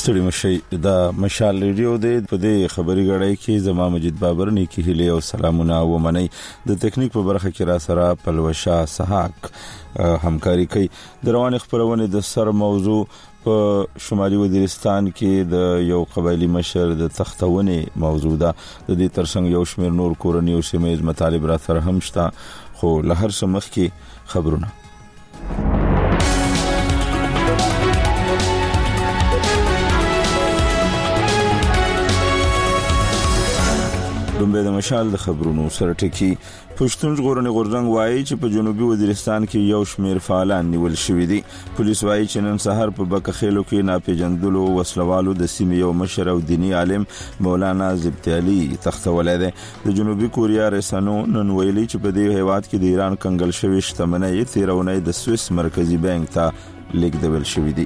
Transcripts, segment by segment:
ستړي مشي د مشال ریډیو د پدې خبري غړای کې زما مجید بابر نیکی هلي او سلامونه و منی د ټیکنیک په برخه کې را سره پلوشا سحاق همکاري کوي د روان خبرونه د سر موضوع په شمالي وزیرستان کې د یو قبایلی مشر د تختونه موضوع ده د دې ترڅنګ یو شمېر نور کورنۍ او سیمه مطالب را سره هم شته خو له هر څه مخکې خبرونه دومره د مشال د خبرونو سره ټکی پښتون ژغورنې غورځنګ وایي چې په جنوبي وزیرستان کې یو شمېر فعالان نیول شوي دي پولیس وایي چې نن سحر په بکخېلو کې ناپېژندلو وسلوالو د سیمې یو مشر او دینی عالم مولانا زبطي علي تختولای دی د جنوبي کوریا رسنو نن ویلي چې په دې هیواد کې د ایران کنګل شوی شتمنۍ تیرونې د سویس مرکزی بانک ته لیږدول شوې دي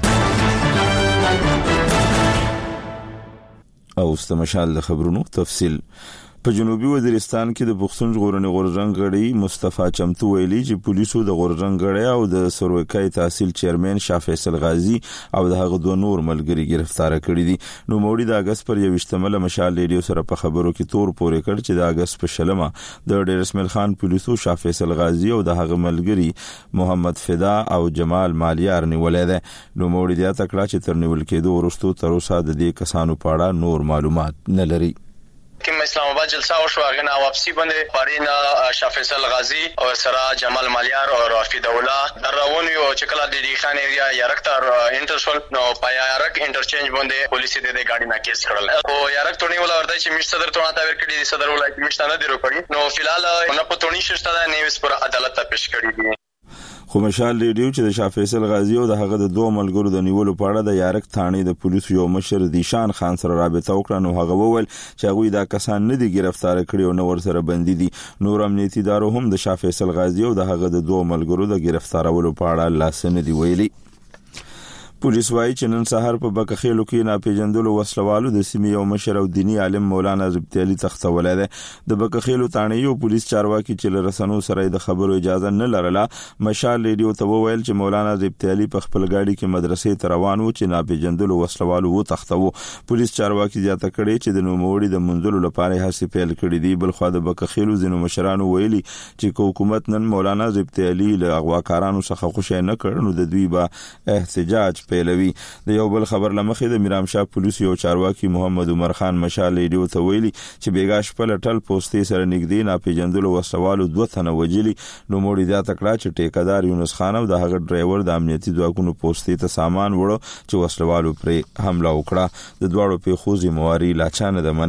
او استمشال د خبرونو تفصیل په جنوبي وزیرستان کې د پښتون ژغورنې غورځنګ غړي مصطفی چمتو ویلي چې پولیسو د غورځنګ غړي او د سروکای تحصیل چیرمن شاه فیصل غازی او د هغه دوه نور ملګری گرفتار کړي دي نو موړي د اگست پر 28 مشال ریډیو سره په خبرو کې تور پورې کړ چې د اگست په شلمه د ډیر اسماعیل خان پولیسو شاه فیصل غازی او د هغه ملګری محمد فدا او جمال مالیار نیولې ده نو موړي د تکړه چې تر نیول کېدو ورستو تر اوسه د دې کسانو په اړه نور معلومات نه لري کې اسلام آباد جلسه وشو هغه نه واپسی باندې پارین شاه فیصل غازی او سرا جمال مالیار او رافید الله دراون یو چې کله د دې خان ایریا یارکتر انټرسول نو پایا یارک انټرچینج باندې پولیس دې گاډي نه کیس کړل او یارک ټونی ولا ورته چې مش صدر ټونه تا ور کړی صدر ولای چې مش نه دی روکړي نو فلحال نه پټونی شته د نیوس پر عدالت ته پیش کړی دی خو مشال ریډیو چې د شاه فیصل غازی او د هغه د دوه ملګرو د نیولو په اړه د یارک ثاني د پولیسو یو مشر دیشان خان سره رابطه وکړه نو هغه وویل چې هغه دا کسان نه دي گرفتار کړي او نو ور سره بندي دي نور امنیتي ادارو هم د شاه فیصل غازی او د هغه د دوه ملګرو د گرفتارولو په اړه لاس نه دی ویلي پولیس وایي چې نن سحر په بکخېلو کې ناپېژندلو وسلوالو د سیمې یو مشر او دینی عالم مولانا زبطي علي تختولای دی د بکخېلو تانه یو پولیس چارواکي چې لرسنو سره د خبرو اجازه نه لرله مشال ریډیو ته وویل چې مولانا زبطي علي په خپل گاډي کې مدرسې ته روان و چې ناپېژندلو وسلوالو و تختو پولیس چارواکي زیاته کړي چې د نوموړي د منځلو لپاره هڅې پیل کړې دي بل خو د بکخېلو ځینو مشرانو ویلي چې حکومت نن مولانا زبطي علي له اغواکارانو څخه خوشی نه کړ نو د دوی به احتجاج پیلوي د یو بل خبر لمخې د میرام شاه پولیس یو چارواکي محمد عمر خان مشال ریډیو ته ویلي چې بیګاش په لټل پوسټي سره نږدې ناپېژندلو وسوالو دوه تنه وجلي نو موړي دا تکړه چې ټیکادار یونس خان او د هغه ډرایور د امنیتي ځواکونو پوسټي ته سامان وړو چې وسوالو پر حمله وکړه د دواړو په خوځي مواري لاچانه د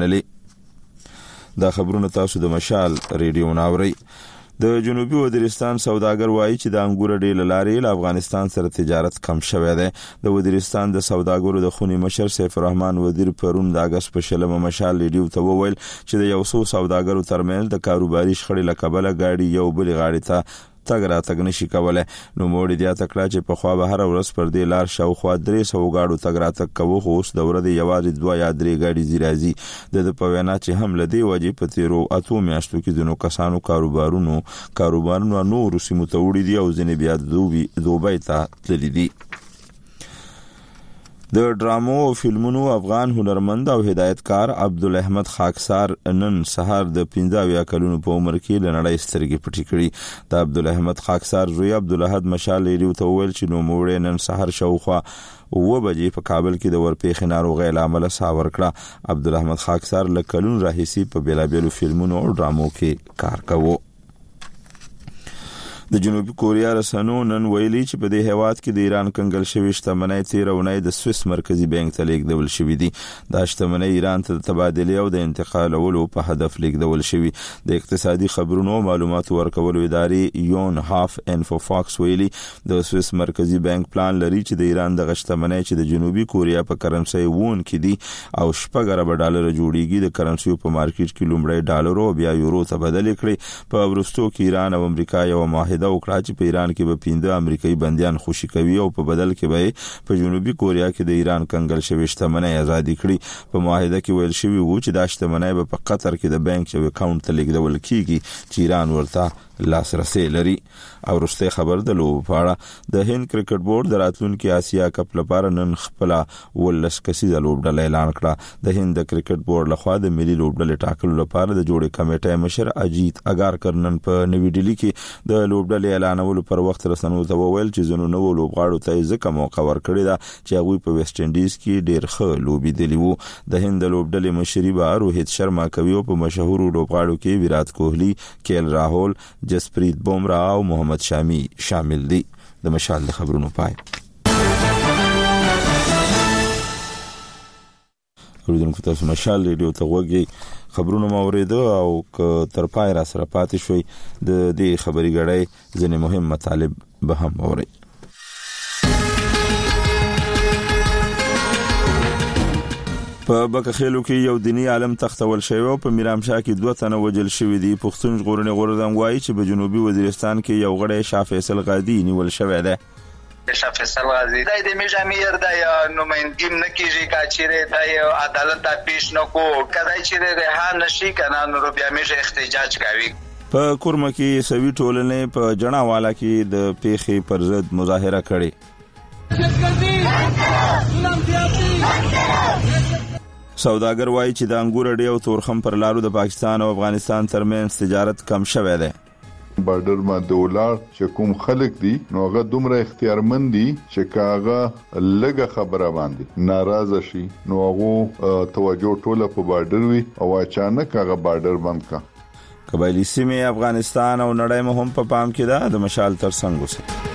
منلې دا خبرونه تاسو د مشال ریډیو ناوري د جنوبي وزیرستان سوداګر وایي چې د انګور ډیل لارې له افغانستان سره تجارت کم شوی دی د وزیرستان د سوداګرو د خونی مشر سیف الرحمن وزیر پرون د اگست په شلمه مشال ریډیو ته وویل چې د یو څو سوداګرو ترمنځ د کاروباري شخړې له کبله گاډي یو بل غاړي ته تګ راتګ نشي کولای نو موړي د تکړه چې په خوا به هر ورځ پر دې لار شاوخوا 300 غاړو تګ راتګ کوو خو اوس د ورځې یوازې 2 یا 3 غاډي زیرازي د په وینا چې هم لدی وجې په تیرو اتو میاشتو کې د نو کسانو کاروبارونو نور سیمو ته وړي دي او ځنې بیا دوبۍ ته تللي دي د ډرامو او فلمونو افغان هنرمند او هدایتکار عبدالاحمد خاکسار نن سحر د 15 کلونو په عمر کې لنړی سترګې پټې کړې د عبدالاحمد خاکسار زوی عبدالاحد مشال ریډیو ته ویل چې نو موړې نن سحر شاوخوا 9 بجې په کابل کې د ورپېښې ناروغۍ له امله ساه ورکړه عبدالاحمد خاکسار له کلونو راهیسې په بیلابیلو فلمونو او ډرامو کې کار کوي د جنوبي کوریا رسنو نن ویلي چې په دې هیواد کې د ایران کنګل شوی شتمنۍ تیرونې د سویس مرکزی بانک ته لیږدول شوې دي دا شتمنۍ ایران ته د تبادلې او د انتقالولو په هدف لیږدول شوی د اقتصادي خبرونو معلوماتو ورکولو ادارې یون هاف انفو فاکس ویلي د سویس مرکزی بانک پلان لري چې د ایران د شتمنۍ چې د جنوبي کوریا په کرنسي وون کې دي او $10 ډالر جوړیږي د کرنسي په مارکیټ کې لومړی ډالر او بیا یورو ته بدل کړي په ورستو کې ایران او امریکا یو معاهده وعده وکړه چې په ایران کې به 15 امریکایي بنديان خوشي کوي او په بدل کې به په جنوبي کوریا کې د ایران کنګل شوی شتمنۍ آزادي کړي. په معاهده کې ویل شوی و چې دا شتمنۍ به په قطر کې د بانک یو اکاونټ ته لیږدول کیږي چې ایران ورته لاسرسي لري. او وروسته خبر د لوبو په اړه د هند کرکټ بورډ د راتلونکي آسیا کپ لپاره نن خپل ولس کسیزه لوبډله اعلان کړه. د هند د کرکټ بورډ لخوا د ملي لوبډلې ټاکلو لپاره د جوړې کمیټې مشر اجیت اگارکر نن په نوې ډیلی کې د لوبډلې اعلانولو پر وخت رسنیو ته وویل چې زنو نو لوبغاړو ته ځکه موقع ورکړی دا چې هغه په ویسټ انډیز کې ډېر ښه لوبي دي وو. د هند لوبډلې مشري به روهیت شرما کوي او په مشهور لوبغاړو کې ویرات کوهلی، کیل راهول، جسپریت بومرا او محمد شامی شامل دي. د مشال د خبرونو پای. اوریدونکو تاسو مشال ریډیو ته وګورئ. خبرونه موریده او تر پای را سره پاتې شوي. د دې خبري غړې ځنې مهم مطالب به هم اورئ. په بکخېلو کې یو دینی عالم تختول شوی او په میرامشاه کې 2 تنه وجل شوی دي. پښتون ژغورنې غورځنګ وایي چې په جنوبي وزیرستان کې یو غړی شاه فیصل غازی نیول شوی دی. شاه فیصل غازی د میجامیر د نمائندګیم نکیږي کاچره د عدالت پیش نکو کدای چې رها نشي کنه نو بیا میجه احتجاج کوي. په کورمه کې سوي ټولنې په جناواله کې د پیښې پر ضد مظاهره کړې. سوداګر وایي چې د انګور ډي او تورخم پر لارو د پاکستان او افغانستان ترمنځ تجارت کم شوی دی. بارډر باندې ولار چې کوم خلک دي نو هغه دومره اختیارمند دي چې کاغه لګه خبره باندې ناراضه شي نو هغه توجه ټوله په بارډر وي او اچانک هغه بارډر بند کا. قبایلی سیمې افغانستان او نړۍ مهم په پام کې ده. د مشال ترڅنګ اوسئ.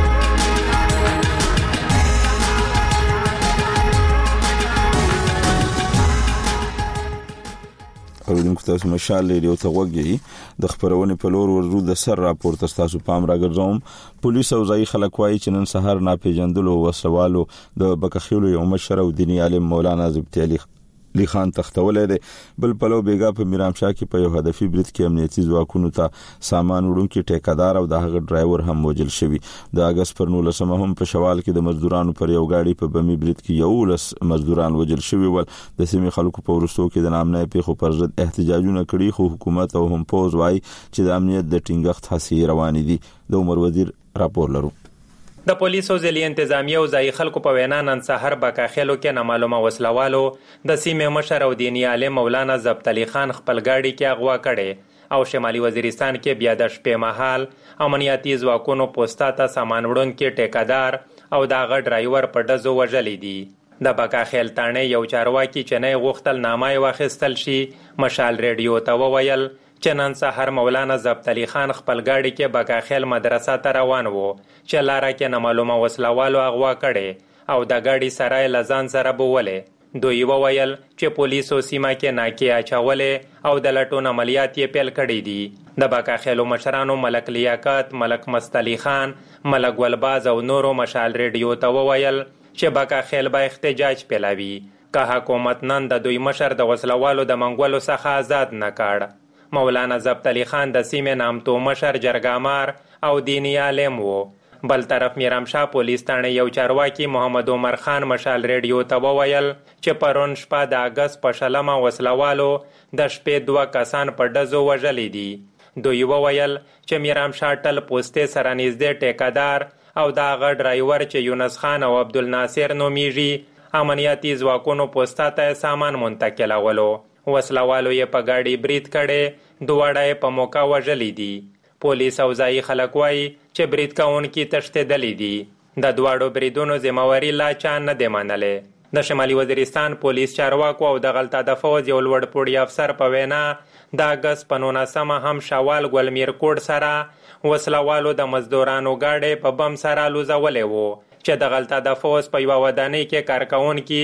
اوریدونکو تاسو مشال ریډیو ته وګورئ. د خبرونې په لور ورو د سر راپورته تاسو پام راګرځوم. پولیس او ځای خلک وایي چې نن سهار ناپېژندلو وسوالو د بکخېلو یو مشر او دینی عالم مولانا زبتی علي خان تختولې ده. بل پلو بیګا په میرامشاه کې په یو هدفي برید کې امنیتي ځواکونو ته سامان وړونکي ټیکادار او د هغه ډرایور هم وژل شوی. د اگست پر 19 هم په شوال کې د مزدورانو پر یو گاډي په بمي برید کې یو لس مزدوران وژل شوی ول. د سیمې خلکو په ورستو کې د نامنه پیښو پر ضد احتجاجونه کړي خو حکومت او هم پوز وایي چې د امنیت د ټینګښت هڅې روانې دي. د عمر وزیر راپور لرو. د پولیسو ځلې انتظامیه او ځای خلکو په وینا نن سحر بکاخېلو کې نامعلومه وسلوالو د سیمې مشر او دینی عالم مولانا زبط علي خان خپل گاډي کې اغوا کړي او شمالي وزیرستان کې بیا د شپې مهال امنیتي ځواکونو پوسټا ته سامان وړونکي ټیکادار او دغه ډرایور په ډزو وژلې دي. د بکاخېل تانې یو چارواکي چې نه غوښتل نامه واخیستل شي مشال ریډیو ته وویل چې نن سحر مولانا زبط علي خان خپل گاډي کې بکاخېل مدرسه ته روان وو چې لاره کې نامعلومه وسلوالو اغوا کړي او د گاډي سره لزان سره بولې. دوی وویل چې پولیسو سیمه کې ناکې اچولې او د لټون عملیات یې پیل کړي دي. د بکاخېلو مشرانو ملک لیاقت، ملک مستعلی خان، ملک ګلباز او نورو مشال ریډیو ته وویل چې بکاخېل به احتجاج پیلوي که حکومت نن د دوی مشر د وسلوالو د منګولو څخه آزاد نه کړ. مولانا زبط علي خان د سیمې نامتو مشر جرګامار او دینی عالم وو. بل طرف میرامشاه پولیس تانه یو چارواکي محمد عمر خان مشال ریډیو ته وویل چې پرون شپه د اگست په 20 وسلوالو د شپې 2 کسان په ډزو وژلې دي. دوی وویل چې میرامشاه ټل پوسټې سره نږدې ټیکادار او د هغه ډرایور چې یونس خان او عبدالناصر نومیږي امنیتي ځواکونو پوسټا ته سامان منتقلولو. وسلوالو یې په گاډي برید کړي، دواړه په موقع وژلې دي. پولیس او ځای خلک وایي چې برید کوونکي تښتېدلي دي. د دواړو بریدونو ذمہواري لا چا نه دی منلې. د شمالي وزیرستان پولیس چارواکو او د غلطه د فوج یو لوړ پوړی افسر په وینا د اگست په 19 هم شوال ګلمیر کوټ سره وسلوالو د مزدورانو گاډي په بم سره لوزولې وو چې د غلطه د فوج په یو ودانۍ کې کارکونکي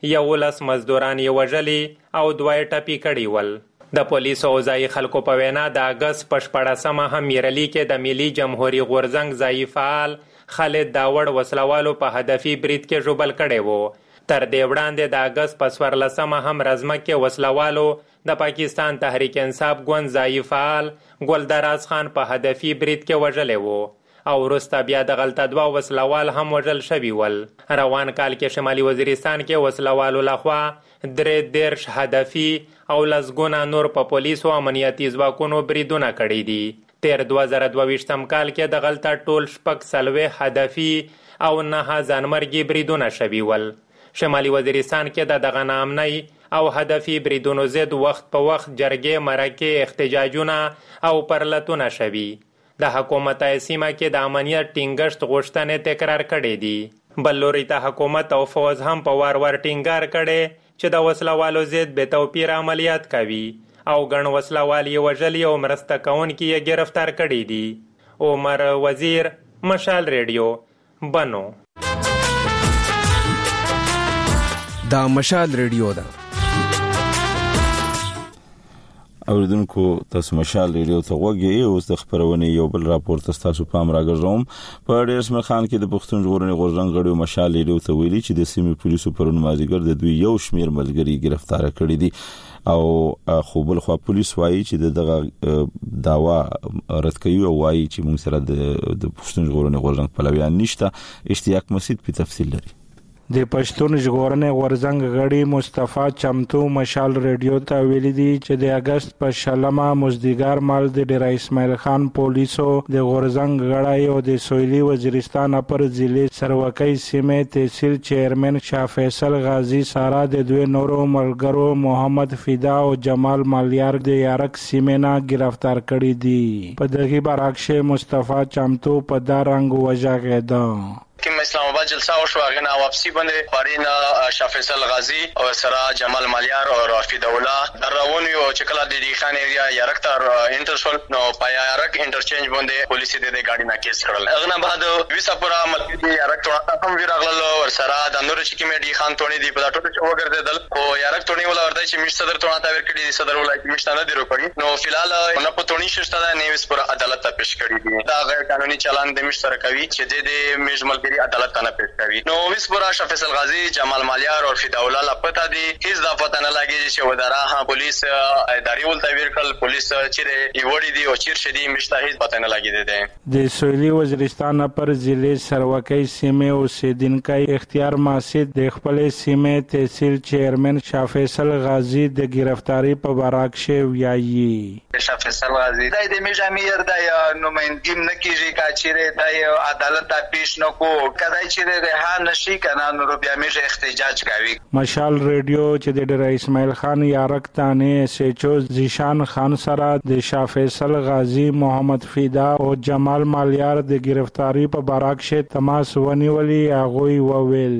11 مزدوران یې وژلي او 2 ټپي کړي ول. د پولیسو او ځای خلکو په وینا د اگست په 14 هم میرلی کې د ملي جمهوریت غورځنګ ځای فعال خالد داوړ وسلوالو په هدفي برید کې ژوبل کړي وو. تر دې وړاندې د اگست په 14 هم رزمه کې وسلوالو د پاکستان تحریک انصاف ګوند ځایي فعال ګلدراز خان په هدفي برید کې وژلی و او وروسته بیا دغلته 2 وسلوال هم وژل شوي ول. روان کال کې شمالي وزیرستان کې وسلوالو لخوا 33 هدفي او لسګونه نور په پولیسو امنیتي ځواکونو بریدونه کړي دي. تیر 2022 کال کې دغلته ټول 40 هدفي او 9 ځانمرګي بریدونه شوي ول. شمالي وزیرستان کې دغه ناامنۍ او هدفي بریدونو ضد وخت په وخت جرګې مرکې احتجاجونه او پرلتونه شوي. د حکومت سیمه کې د امنیت ټینګښت غوښتنې تکرار کړي دي. بل لوري ته حکومت او فوز هم په وار ټینګار کړي چې د وسلوالو ضد بې توپیر عملیات کوي او ګڼ وسلوال یې وژلي او مرسته کوونکي یې گرفتار کړي دي. عمر وزیر، مشال ریډیو، بنو. دا مشال ریډیو ده. اوریدونکو تاسو مشال ریډیو ته وګورئ. اوس د خبرونه یو بل راپور تاسو پام راګرځوم. په ډیر اسمر خان کې د پښتون ژغورنې غورځنګ غړو مشال ریډیو ته ویلي چې د سیمې پولیسو پرون مازیګر د دوی یو شمیر ملګری گرفتار کړي دي او خو بل خو پولیس وایي چې دغه داوا رد کوي او وایي چې موږ سره د پښتون ژغورنې غورځنګ پلویان نشته. اشتیاق مسعود په تفصیل لري. د پښتون ژغورنې غورځنګ غړي مصطفی چمتو مشال ریډیو ته ویلي دي چې د اگست په 16 مزدګار مال د ډیر اسماعیل خان پولیسو د غورځنګ غړي او د سویلي وزیرستان پر ضلع سروکۍ سیمه تحصیل چیرمن شاه فیصل غازی سارا د دوی نورو ملګرو محمد فدا او جمال مالیار د یارک سیمه نه گرفتار کړي دي. په دغه برعکس مصطفی چمتو په دا رنګ وژغېده. کوم اسلام آباد جلسه او شواغنا واپسی باندې پارین شاه فیصل غازی او سرا جمال مالیار او رافی دوله روان یو چې کله د ریخان ایریا یارکتر انټرسول نو پایا یارک انټرچینج باندې پولیس د گاډي نه کیس کړل. اغه بعد وسپورا ملګری یارک ته هم ویراغلل او سرا د نور چې کیمډي خان تونی دی په ټوټه چې وګرځیدل او یارک تونی ولا ورته چې مش صدر تونه تا ور کړی صدر ولای چې مشتانه دی روکړي نو فلحال نه په تونی شته د نیوس پر عدالت ته پیش کړی دی. دا غیر قانوني چلان د مش سره کوي چې د میجمل عدالت ته نه پیش کوي. نو وسپورا شاه فیصل غازی جمال مالیار او فدا الله لپاره دي هیڅ د پته نه لګي چې وداره پولیس اداري ول تویر کړل پولیس چې ایوړی دی او چیر شدي مشتهید پته نه لګي دي. د سویلي وزیرستان پر ضلع سروکۍ سیمه اوسیدونکو اختیار ماسد د خپل سیمه تحصیل چیرمن شاه فیصل غازی د گرفتاری په برعکس ویایي. شاه فیصل غازی د میجامیر د نمائندګیم نه کیږي کاچیره د عدالت ته پیش نه کو کدای چې رها نشي کنه نو بیا میږي احتجاج کوي. مشال ریډیو چې د ډیر اسماعیل خان یارک تانه سچو زیشان خان سره د شاه فیصل غازی محمد فدا او جمال مالیار د گرفتاری په برعکس تماس ونیولي هغه وویل.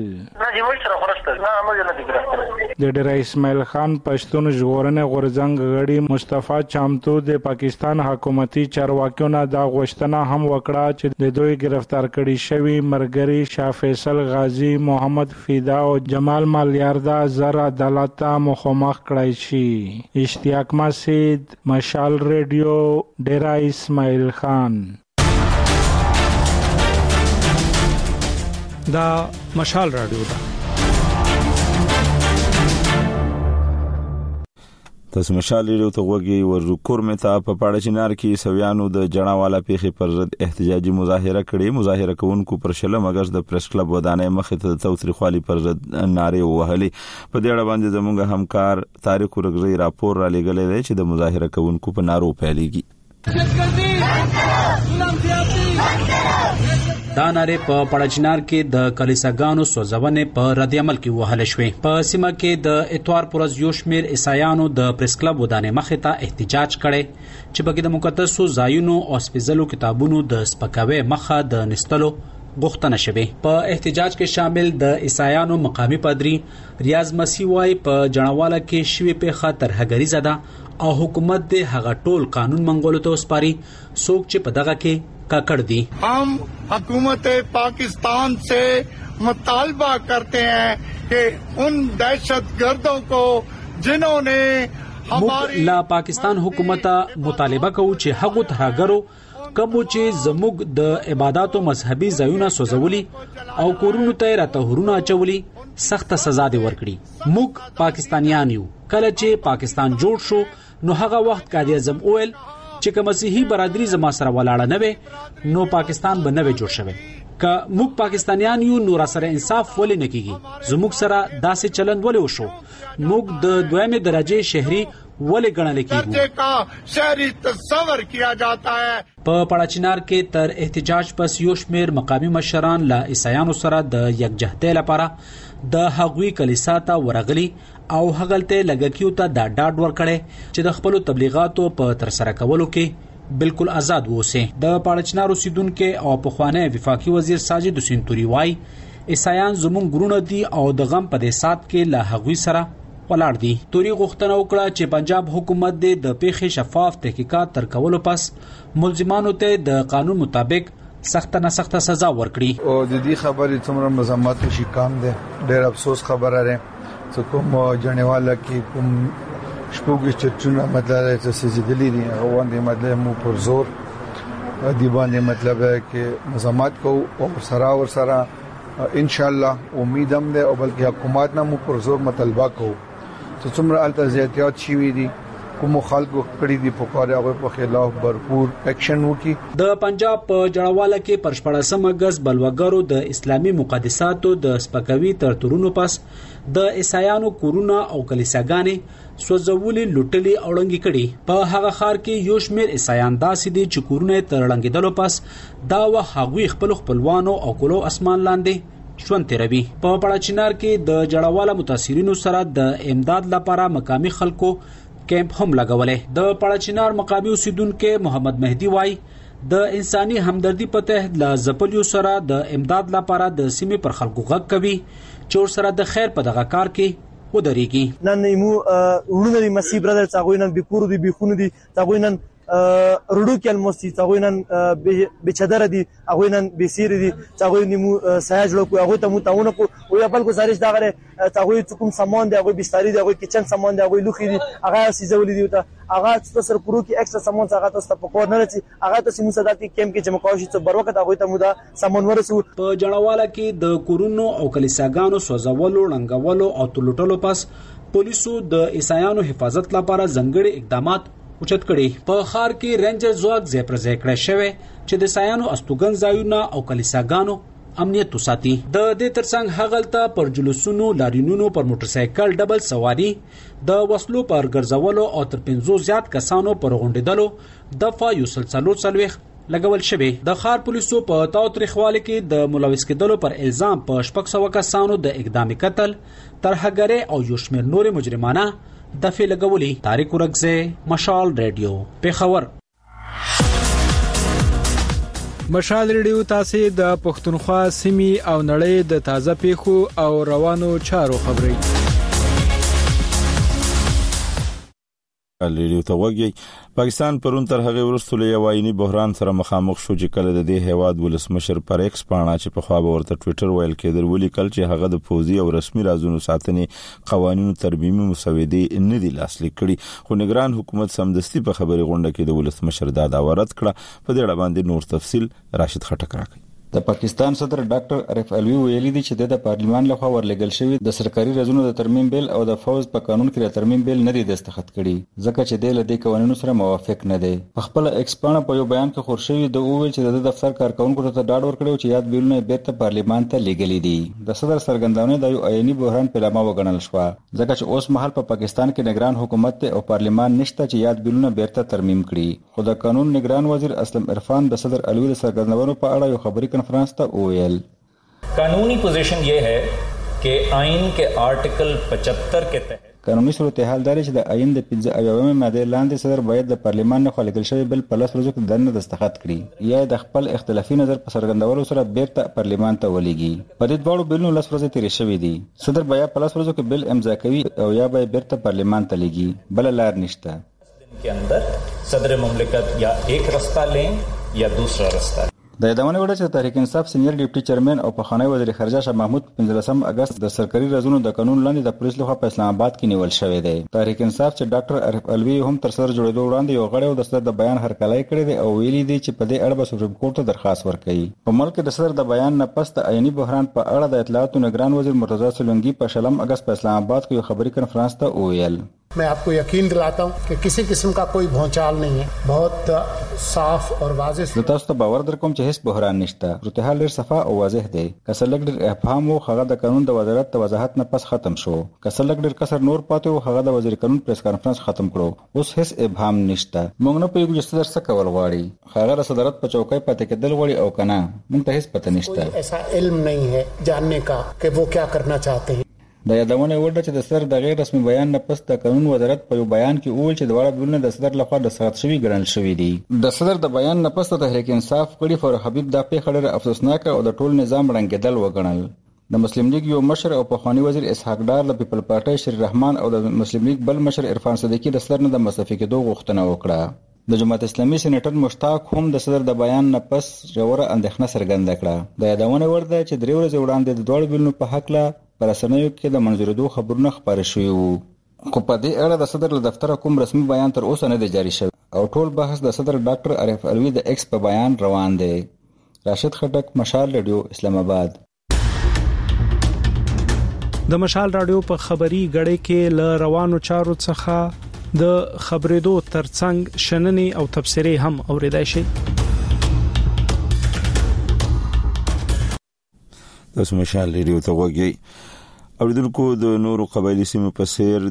د ډیر اسماعیل خان پښتون ژغورنې غورځنګ غړي مصطفی چمتو د پاکستان حکومتي چارواکیو نه دا غوښتنه هم وکړه چې د دوی گرفتار کړي شوی مرګري شاه فیصل غازی محمد فدا او جمال مالیار دا زر عدالت ته مخامخ کړای شي. اشتیاق مسعود مشال ریډیو ډیر اسماعیل خان. دا مشال رادیو ده. تاسو مشال ریډیو ته وګورئ. ورکور متا په پاړچینار کې سویانو د جناواله پیخي پر ضد احتجاجي مظاهره کړې. مظاهره کوونکو پر شلم اگست د پریس کلب ودانې مخې ته توتریخوالي پر ضد ناره وهلې. په دې اړه باندې زموږ همکار طارق ورغزي راپور را لېږلی دی چې د مظاهره کوونکو په نارو پیلېږي. دا ناره په پړچنار کې د کلیساګانو سوځونې په رد عمل کې وهل شوې. په سیمه کې د اتوار پر ورځ یو شمېر عیسایانو د پریس کلب ودانې مخې ته احتجاج کړی چې پکې د مقدسو ځایونو او سپېڅلو کتابونو د سپکاوي مخه د نستلو غوښتنه شوه. په احتجاج کې شامل د عیسایانو مقامی پادری ریاض مسیح وايي په جناواله کې شوی په خاطر هغریزه ده او حکومت د هغه ټول قانون منغولو ته وسپاري څوک چې په دغه کې کاکړ دي. हम हुकूमत पाकिस्तान से मुतालबा करते हैं कि उन दहशतगर्दों को जिन्होंने موږ لا پاکستان حکومت مطالبه کوو چې هغو ترهګرو کوم چې زموږ د عبادت او مذهبي ځایونه سوځولي او کورونو ته راته هورونه اچولي سخت سزا دی ورکړي. موږ پاکستانیان یو. کله چې پاکستان جوړ شو نو هغه وخت قائد اعظم اویل چې که مسیحي برادری زما سره ولاړه نه وي نو پاکستان به نه وي جوړ شوی. که موږ پاکستانیان یو نو را سره انصاف ولې نه کیږي؟ زموږ سره داسې چلند ولې وشو؟ موږ د دویمه درجه شهري ولې ګڼل کیږو؟ شهري تصور کیا جاتا ہے. په پړاچینار کې تر احتجاج پس یو شمېر مقامي مشران له عیسایانو سره د یکجهتۍ لپاره د هغوی کلیسا ته ورغلي او هغلته لګکیو ته د ډاډ ورکړي چې د خپل تبلیغاتو په تر سره کولو کې بالکل آزاد ووسه. د پړاچینار اوسیدونکو او پخوانی وفاقي وزیر ساجد حسین توري وای عیسایان زموږ ګرونه دي او د غم په دې سات کې له هغوی سره ولاړ دي. توري غوښتنه وکړه چې پنجاب حکومت د پیښې شفاف تحقیقات تر کولو پس ملزمانو ته د قانون مطابق سخت نه سخت سزا ورکړي. او د دې خبرې څومره مزمت شي کام ده. ډېر افسوس خبره ده چې کوم جنواله کې کوم شپږ چرچونه مطلب چې سجدلی دي هغه باندې مطلب مو پر زور دی باندې مطلب کې مزمت کو او سره ان شاء الله امیدم ده او بلکې حکومت نه مو پر زور مطالبه کو چې څومره التزامات شي وي دي کوم خلکو کړي دي په کار هغه په خلاف भरपूर اکشن وکي. د پنجاب په جړواله کې پر 14 اگست بلوګرو د اسلامي مقدساتو د سپکوي ترتورونو پس د عیسایانو کورونه او کلیساګانې سوځولې لوټلې او ړنګې کړي. په هغه ښار کې یو شمېر عیسایان داسې دي چې کورونه تر ړنګېدلو پس دا هغوی خپلوانو او کولو اسمان لاندې ژوند تیروي. په پړاچینار کې د جړواله متاثرینو سره د امداد لپاره مقامي خلکو کیمپ هم لګولې. د پړاچینار مقامي اوسیدونکو محمد مهدی وای د انساني همدردي په تحت لا زپلیو سره د امداد لپاره د سیمې پر خلکو غږ کوي چې سره د خیر په دغه کار کې ودرېږي. نن نیمو ورونه مسیح برادر څاغوینن بکور دي بخونه دي څاغوینن رډو کې الموسي څاغوینن بچدر دي اغوینن بسیر دي څاغوینن مو سایج لو هغه ته متاونه کو او خپل گزارش دا غره څاغوی کوم سامان دی هغه بستری دی هغه کچن سامان دی هغه لوخي دي هغه سيزولې دي ته هغه تاسو پرو کې ایکسترا سامان څنګه تاسو په کور نه رسي هغه تاسو موږ د کیمپ کې جمع کوشش ته بر وخت هغه ته مو دا سامان ورسو. په جړواله کې د کورونو او کلیساګانو سوځولو ړنګولو او تلوټلو پس پولیسو د عیسایانو حفاظت لپاره ځنګړي اقدامات اوچت کړي. په خار کې رینجر ځواک ځای پر ځای کړی شوی چې د عیسایانو استوګن ځایونه او کلیساګانو امنیت وساتي. د دې ترڅنګ هغلته پر جلوسونو لارینونو پر موټر سایکل ډبل سواری د وسلو پر ګرځولو او تر 500 زیات کسانو پر غونډېدلو دفعه یو سلسله لګول شوی. د خار پولیسو په تاوتریخوالي کې د ملوث کېدلو پر الزام په 600 کسانو د اقدام قتل ترهګری او یو شمېر نور مجرمانه دفعه لګولي. طارق ورغزه مشال رادیو پیښور. مشال ریډیو تاسو د پښتونخوا سیمې او نړۍ د تازه پیښو او روانو چارو خبري ریډیو ته وګورئ. پاکستان پرون تر هغه وروسته له یوایي بحران سره مخامخ شو چې کله د دې هیواد ولسمشر پر ایکس پاڼه چې په خوا ورته ټوئیټر ویل کېدل ولیکل چې هغه د فوزي او رسمي رازونو ساتنې قوانینو ترمیمي مسودې نه دي لاسلیک کړي. خو نگران حکومت سمدستي په خبري غونډه کې د ولسمشر دا داورت کړه. په دې اړه باندې نور تفصيل راشد خټک راکړي. د پاکستان صدر ډاکټر عارف علوی ویلي دی چې د پارلیمان لخوا ورلګل شوی د سرکاري رازونو د ترمیم بیل او د فوز په قانون کې د ترمیم بیل نه دی دستخط کړي ځکه چې د لدې قوانینو سره موافق نه دی. په خپل ایکسپانه په یو بیان کې خورشوي د اوویل چې د دفتر کارکونکو ته ډاډ ورکړو چې یاد بیلونه بیرته پارلیمان ته لېږلي دي. د صدر سرګندونه د یو عیني بحران په لامل وګڼل شو ځکه چې اوس مهال په پاکستان کې نگران حکومت او پارلیمان نشته چې یاد بیلونه بیرته ترمیم کړي. خو د قانون نگران وزیر اسلم عرفان د صدر علوی د سرګندونو په اړه یو خبري کانفرنس ته وویل. कानूनी पोजीशन ये है कि आइन के आर्टिकल 75 के तहत قانوني صورتحال دا چې د آئین د 15 ماده لاندې صدر باید د پارلیمان نه خلګل شوی بل په لاس ورځو کې دنه دستخط کړي یا د خپل اختلافي نظر په څرګندولو سره بیرته پارلیمان ته ولېږي. په دې ډول بلونو لاس ورځې تیرې شوې دي. صدر بیا په لاس ورځو کې بل امضا کوي او یا به بیرته پارلیمان ته لېږي. بل لار نشته. के अंदर सदर मुमलिकत या एक रास्ता लें या दूसरा रास्ता. د یادونه وړه چې تحریک انصاف سینیئر ډیپټي چیرمن او پخوانی وزیر خارجه شاه محمود 15 اگست د سرکاري رازونو د قانون لاندې د پولیس لخوا په اسلام آباد کې نیول شوی دی. تحریک انصاف چې ډاکټر عارف الوی هم تر سره جوړېدو وړاندې یو غړی د صدر د بیان هرکلی کړی دی او ویلي دی چې په دې اړه به سپریم کورټ ته درخواست ورکړي. په ملک د صدر د بیان نه پس د عیني بحران په اړه د اطلاعاتو نگران وزیر مرتضی سولنګي په 16 اگست په اسلام آباد کې یو خبري کانفرنس ته وویل. मैं आपको यकीन दिलाता हूँ कि किसी किस्म का कोई भौचाल नहीं है, बहुत साफ और वाज़ेह. زه تاسو ته باور درکوم چې هیڅ بحران نشته. صورتحال ډېر صفا او واضح دی. که څه لږ ډېر ابهام و هغه د قانون د وزارت د وضاحت نه پس ختم شو. که څه لږ ډېر کسر نور پاتې و هغه د وزیر قانون پریس کانفرنس ختم کړو. اوس هیڅ ابهام نشته. موږ نه پوهیږو چې صدر څه کول غواړي. هغه د صدارت په چوکۍ پاتې کېدل غواړي او که نه موږ ته هیڅ پته نشته. ایسا علم नहीं है जानने का कि वो क्या करना चाहते हैं. د یادونه وړه چې د صدر د غیر رسمي بیان نه پس د قانون وزارت په یو بیان کې وویل چې دواړه بلونه د صدر لخوا د سخت شوي ګڼل شوي دي. د صدر د بیان نه پس د تحریک انصاف غړي فور حبیب دا پیښه ډېره افسوسناکه او د ټول نظام ړنګېدل وګڼل. د مسلم لیگ یو مشر او پخوانی وزیر اسحاق ډار له پیپل پارټي شری رحمان او د مسلم لیگ بل مشر عرفان صدیقی د صدر نه د مصرفي کېدو غوښتنه وکړه. د جماعت اسلامي سېنیټر مشتاق هم د صدر د بیان نه پس ژوره اندېښنه څرګنده کړه. د یادونه وړ ده چې 3 ورځې وړاندې د دواړو بلونو په هکله په رسنیو کې د منظورېدو خبرونه خپاره شوي وو. خو په دې اړه د صدر له دفتره کوم رسمي بیان تر اوسه نه دی جاري شوی او ټول بحث د صدر ډاکټر عارف الوی د ایکس په بیان روان دی. راشد خټک، مشال رادیو، اسلام آباد. د مشال رادیو په خبري غړې کې ل روانو چارو څخه د خبرېدو ترڅنګ شننې او تبصرې هم اوریدای شي. تاسو مشال ریډیو ته وګورئ. اوریدونکو د نورو قبایلی سیمو په څیر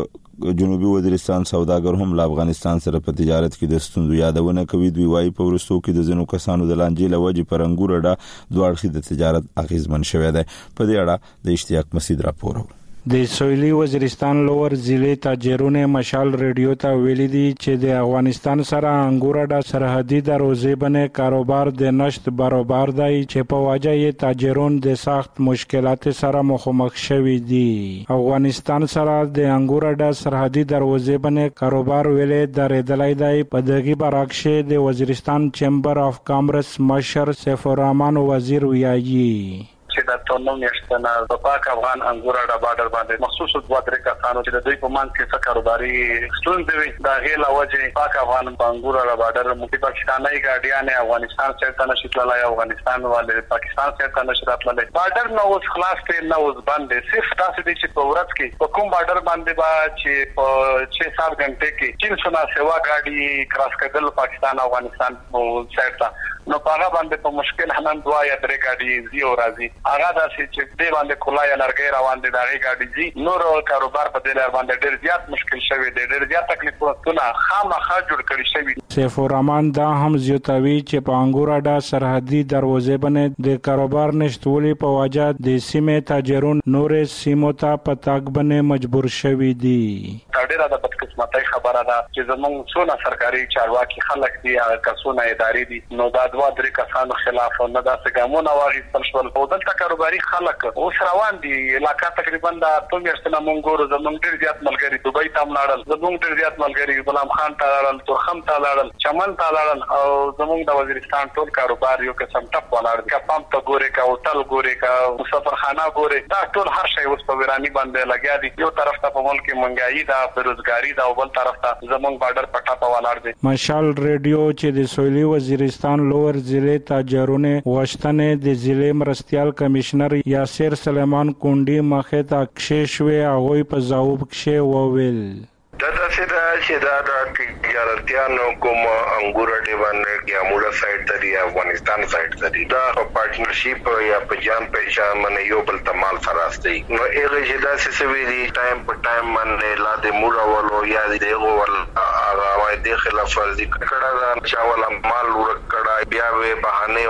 د جنوبي وزیرستان سوداګر هم له افغانستان سره په تجارت کې د ستونزو یادونه کوي. دوی وايي په ورستو کې د ځینو کسانو د لانجې له وجې پر انګور اډه دوه اړخي د تجارت اغیزمن شوی دی. په دې اړه د اشتیاق مسعود راپور. د سویلي وزیرستان لوور ضلع تاجرونه مشال ریډیو ته ویلي دي چې د افغانستان سره انګور اډه سرحدي دروازې باندې کاروبار د نشت برابر دی چې په وجه یې تاجرون د سخت مشکلات سره مخامخ شوي دي. افغانستان سره د انګور اډه سرحدي دروازې باندې کاروبار ویلې درېدلای دی. په دغه برعکس د وزیرستان چیمبر اف کامرس مشر سیف الرحمن وزیر ویایي چې د تونو میاشتنه په پاک افغان انګور اډه بارډر باندې مخصوص 2-3 کسانو چې د دوی په مان کې څه کاروباري ستونزې وي دا غیله وجه پاک افغان انګور اډه بارډر مو پاکستاني ګاډیان افغانستان څخه نشي تللای افغانستان والے پاکستان څخه نشي راتللی. بارډر نو اوس خلاص ته نو اوس باندې صرف تاسو دې چې په ورځ کې په کوم بارډر باندې با چې په 6-7 غنټه کې 300 سیوا ګاډي کراس کېدل پاکستان افغانستان په سایډ ته نو هغه باندې په مشکل هنن 2-3 ګاډي زیو راځي. هغه داسې چې دې باندې کولای لرګي روان دي دا غاډي دي نور کاروبار په دې لار باندې ډېر زیات مشکل شوی دی. ډېر زیات تکلیفونه خامخا جوړ کړی شوی. سیف الرحمن دا هم زیاتوي چې په انګور اډه سرحدي دروازې باندې د کاروبار نشټولي په وجه د سیمې تاجرون نورې سیمو ته په تاګ باندې مجبور شوي دي. ډېر د بدقسمتۍ خبره ده چې زموږ څونه سرکاري چارواکي خلک دي هغه کسونه ادارې دي نو دا 2-3 کسانو خلاف نه داسې ګامونه واخیستل شول. او دلته کاروباري خلک اوس روان دي. علاقه تقریبا د اتم میاشتنه مونږ ګورو زموږ ډېر زیات ملګری دوبۍ ته لاړل. زموږ ډېر زیات ملګری غلام خان ته لاړل، تورخم ته لاړل، چمن ته لاړل او زموږ د وزیرستان ټول کاروبار یو قسم ټپ ولاړ دي. پمپ ته ګوري کا هوټل ګوري کا مسافرخانه ګوري دا ټول هر شی اوس په ورانی باندې لګیا دي. یو طرف ته په ملک کې مهنګايي دا بیروزګاری دا او بل طرف ته زموږ بارډر پټا په ولاړ دي. مشال ریډیو چې د سویلي وزیرستان لوور ضلع تاجرونه واشتنه د ضلع مرستيال کمشنر یاسر سلیمان کونډي مخه ته کښې هغه په ځواب کې وویل دا څه دا چې دا د تجارتيانو کوم انګور اډه باندې کې امولا سایت ته دی افغانستان سایت ته دی دا په پارټنرشپ یا په جان پېژان باندې یو بل تمال سره استي نو هغه چې دا څه وی دی ټایم په ټایم باندې لا د مولا ولو یا دغه ول هغه د خلاف ورزي کړه دا چاول مال ورکړه بیا به بهانه او دا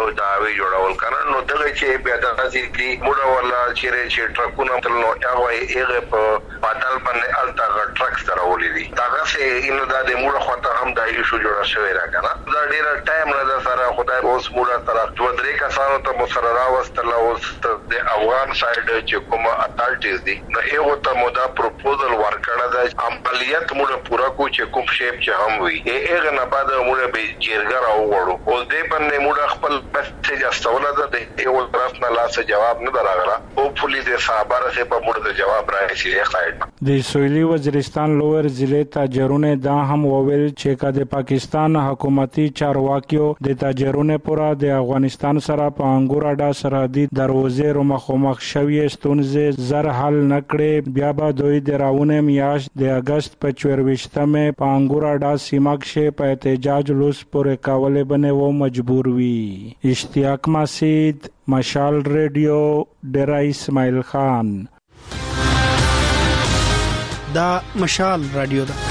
ناوي جوړول کنه نو دغه چې بیا د ځي موږ ولا چې ټرکونه تل نو هغه یې په پاتل باندې الټا ټرکس درولې دي دا څه انو د موږ خواته هم د ایشو جوړه شوی را کنه دا ډیر ټایم نه سره خدای اوس موږ تر 2-3 کسانو ته مسره راوستل اوس د افغان سایډ چې کوم اتارټیز دي نو یو ته مودا پروپوزل ورکړه د عملیات موږ پورا کو چې کوم شیپ چې هم وي هغه نه بعد موږ به جرګه راوړو او دې باندې موږ خپل میسج استوله ده یو طرف نه لاس جواب نه دراغله او پولیس د صابر سه په موږ د جواب راځي خایت د سویلي وزیرستان لوور ضلع تاجرونه دا هم وویل چې د پاکستان حکومتي چارواکیو د تاجرونه پورا د افغانستان سره په انګور اډا سرحدي دروازې رو مخامخ شوی ستونزې زر حل نکړي بیا به دوی د راونه میاش د اگست په 24مه په انګور اډا سیمه کې په احتجاج لوس پورې کولې بنه و مجبور وي اشتیاق مسید مشال ریډیو ډیرا اسماعیل خان دا مشال رادیو ده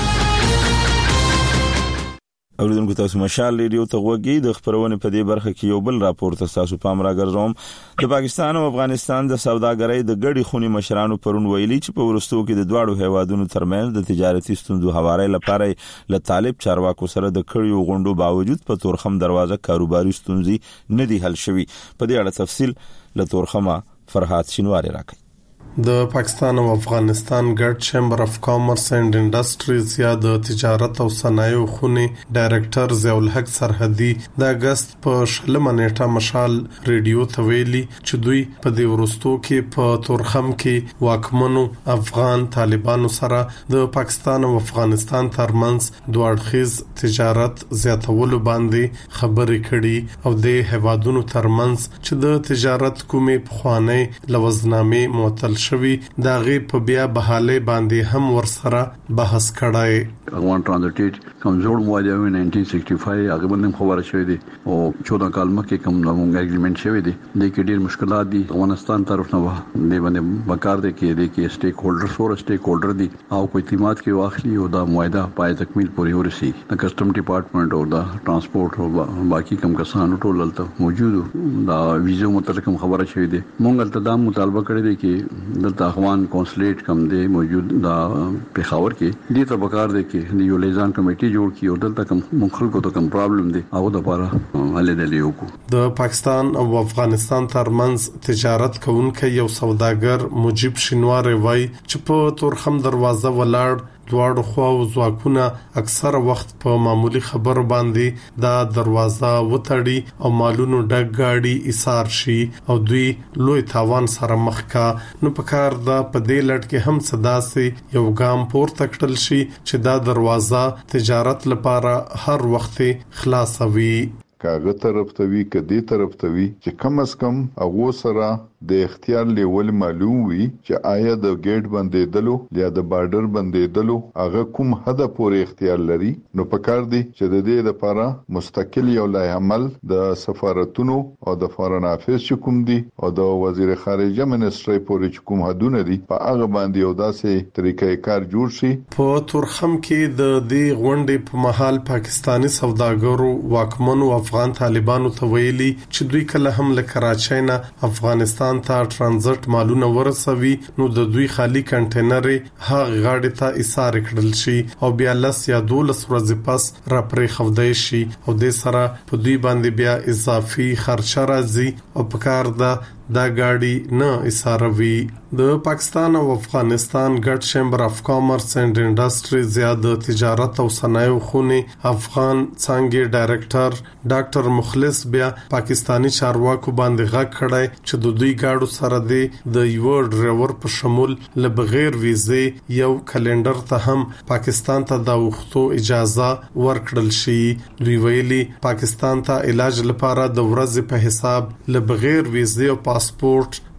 اوریدونکو تاسو مشال ریډیو ته وګورئ د خبرونه په دې برخه کې یو بل راپورټ تاسو پام راګرځوم د پاکستان او افغانستان د سوداګرۍ د ګډي خونی مشرانو پرون ویلي چې په ورستو کې د دواړو هیوادونو ترمنځ د تجارتي ستونزو هواري لپاره له طالب چارواکو سره د کړیو غونډو باوجود په تورخم دروازه کاروباري ستونزې نه دي حل شوي په دې اړه تفصیل له تورخمه فرحات شینواری راکړي د پاکستان او افغانستان ګډ چیمبر اف کامرس اینڈ انډستریز یا د تجارت او صنایعو خونې ډایریکټر ضیاء الحق سرحدي د اگست په 16 نیټه مشال ریډیو ته ویلي چې دوی په دې ورستو کې په تورخم کې واکمنو افغان طالبانو سره د پاکستان او افغانستان ترمنځ دوړخیز تجارت زیاتولو باندې خبرې کړي او د هیوادونو ترمنځ چې د تجارت کومې پخوانۍ لوزنامې معطل شوی دا غي په بیا بحاله باندې هم ورسره بحث کړای افغان ټرانزیټ کمزور موده 1965 هغه باندې خبره شوې دي او 14 کال مخکې کوم نومونګ اګریمنت شوی دي د کې ډیر مشکلات دي افغانستان طرف نه دی باندې وکړ دي کې سټیک هولډر سره سټیک هولډر دي او کوئی اعتماد کې واخلي او دا معاهده پای تکمیل پورې ورسي د کسٹم ډپارټمنټ او دا ترانسپورت او باقي کوم کسانو ټول دلته موجود دا ویزو متعلق خبره شوې دي مونږ ته دا مطالبه کړی دی کې دلته افغان کونسلیټ کم دی موجود دا پیښور کې دې ته بکار دی کې یو لیزان کمیټي جوړ کی او دلته کوم مخالفو ته کوم پرابلم دی او د لپاره حل دی یو د پاکستان او افغانستان ترمنځ تجارت کوونکې یو سوداګر مجيب شینواری وای چې په تورخم دروازه ولاړ دواړو خواو ځواکونه اکثره وخت په معمولی خبر باندې دا دروازه وتړي او مالونو ډک گاډي ایثار شي او دوی لوی تاوان سره مخ کا نو پکار دا په دې لټ کې هم صدا سي یو ګام پورته کړل شي چې دا دروازه تجارت لپاره هر وخت خلاصوي کاغه طرف ته وی کدي طرف ته وی چې کم از کم هغه سره د اختیار لیول معلوم وي چې آیا د گیټ باندې دلو یا د بارډر باندې دلو هغه کوم حد پورې اختیار لري نو پکار دي چې د دې لپاره مستقل یو لای عمل د سفارتونو او د فارن افیس کوم دي او د وزیر خارجه منسټری پورې کوم حدونه دي په هغه باندې یو داسې طریقې کار جوړ شي په تورخم کې د دې غونډې په محل پاکستانی سوداګرو واکمنو افغان طالبانو ته ویلي چې دوی کله هم له کراچۍ نه افغانستان ته ترانزیت مالونه ورسوي نو د دوی خالی کنټینر هغه غاډي ته ایثار کړل شي او بیا لس یا 12 ورځې پس را پرې خودای شي او د سره په دوی باندې بیا اضافي خرچه راځي او پکار دا گاډي نه ایثاروي د پاکستان او افغانستان ګډ چیمبر اف کامرس اینڈ انډستریز یا د تجارت او صنایعو خونې افغان څنګه ډایریکټر ډاکټر مخلص بیا پاکستانی چارواکو باندې غږ کړای چې د دوی گاډو سره د یو ډرایور په شمول له بغیر ویزه یو کلندر ته هم پاکستان ته د وختو اجازه ورکړل شي دوی ویلي پاکستان ته علاج لپاره د ورځې په حساب له بغیر ویزه او پاسپورت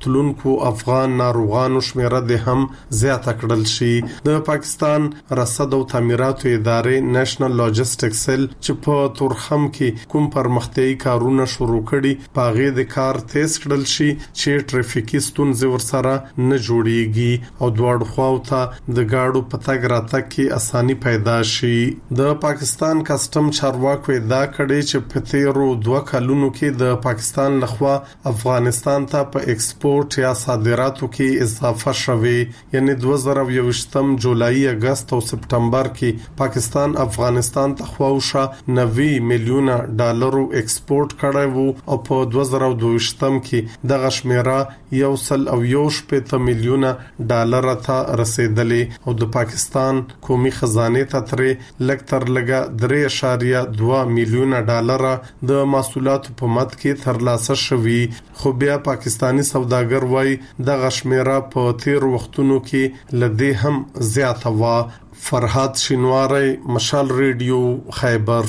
تلونکو افغان ناروغانو شمیره د هم زیاته کړل شي. د پاکستان رصد او تعمیراتو ادارې نېشنل لاجستیک سیل چې په تورخم کې کوم پرمختیايي کارونه شروع کړي پاغې د کار تیز کړل شي چې ټریفیکي ستونزې ورسره نه جوړیږي او دواړو خواو ته د گاډو په تګ راتګ کې اساني پیدا شي. د پاکستان کسٹم چارواکو ادعا کړې چې په تیرو 2 کلونو کې د پاکستان لخوا افغانستان ته په ایکسپورت یا صادراتو کې اضافه شوه. یعنی 2021 جولای، اگست او سپتمبر کې پاکستان افغانستان ته خواوشه 90 میلیونه ډالرو ایکسپورت کړی وو او په 2022 کې دغه شمیره 1.1 میلیونه ډالر ته رسیدلې او د پاکستان قومي خزانه ته ترې لکتر لګا 3.2 میلیونه ډالر د محصولاتو په مد کې ترلاسه شوي. خو بیا پاکستانی سوداګر وای د غشمیره په تیر وختونو کې لدې هم زیاته وا. فرحات شینواری، مشال ریډیو، خیبر.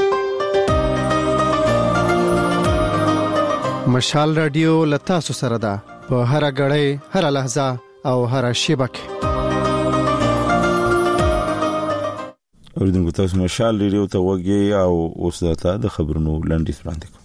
مشال ریډیو لتاسو سره ده په هر غړې، هر لحظه او هر شیبه کې. اوریدونکو تاسو مشال ریډیو ته وګورئ او اوس داته د خبرونو لنډیز وړاندې کوم.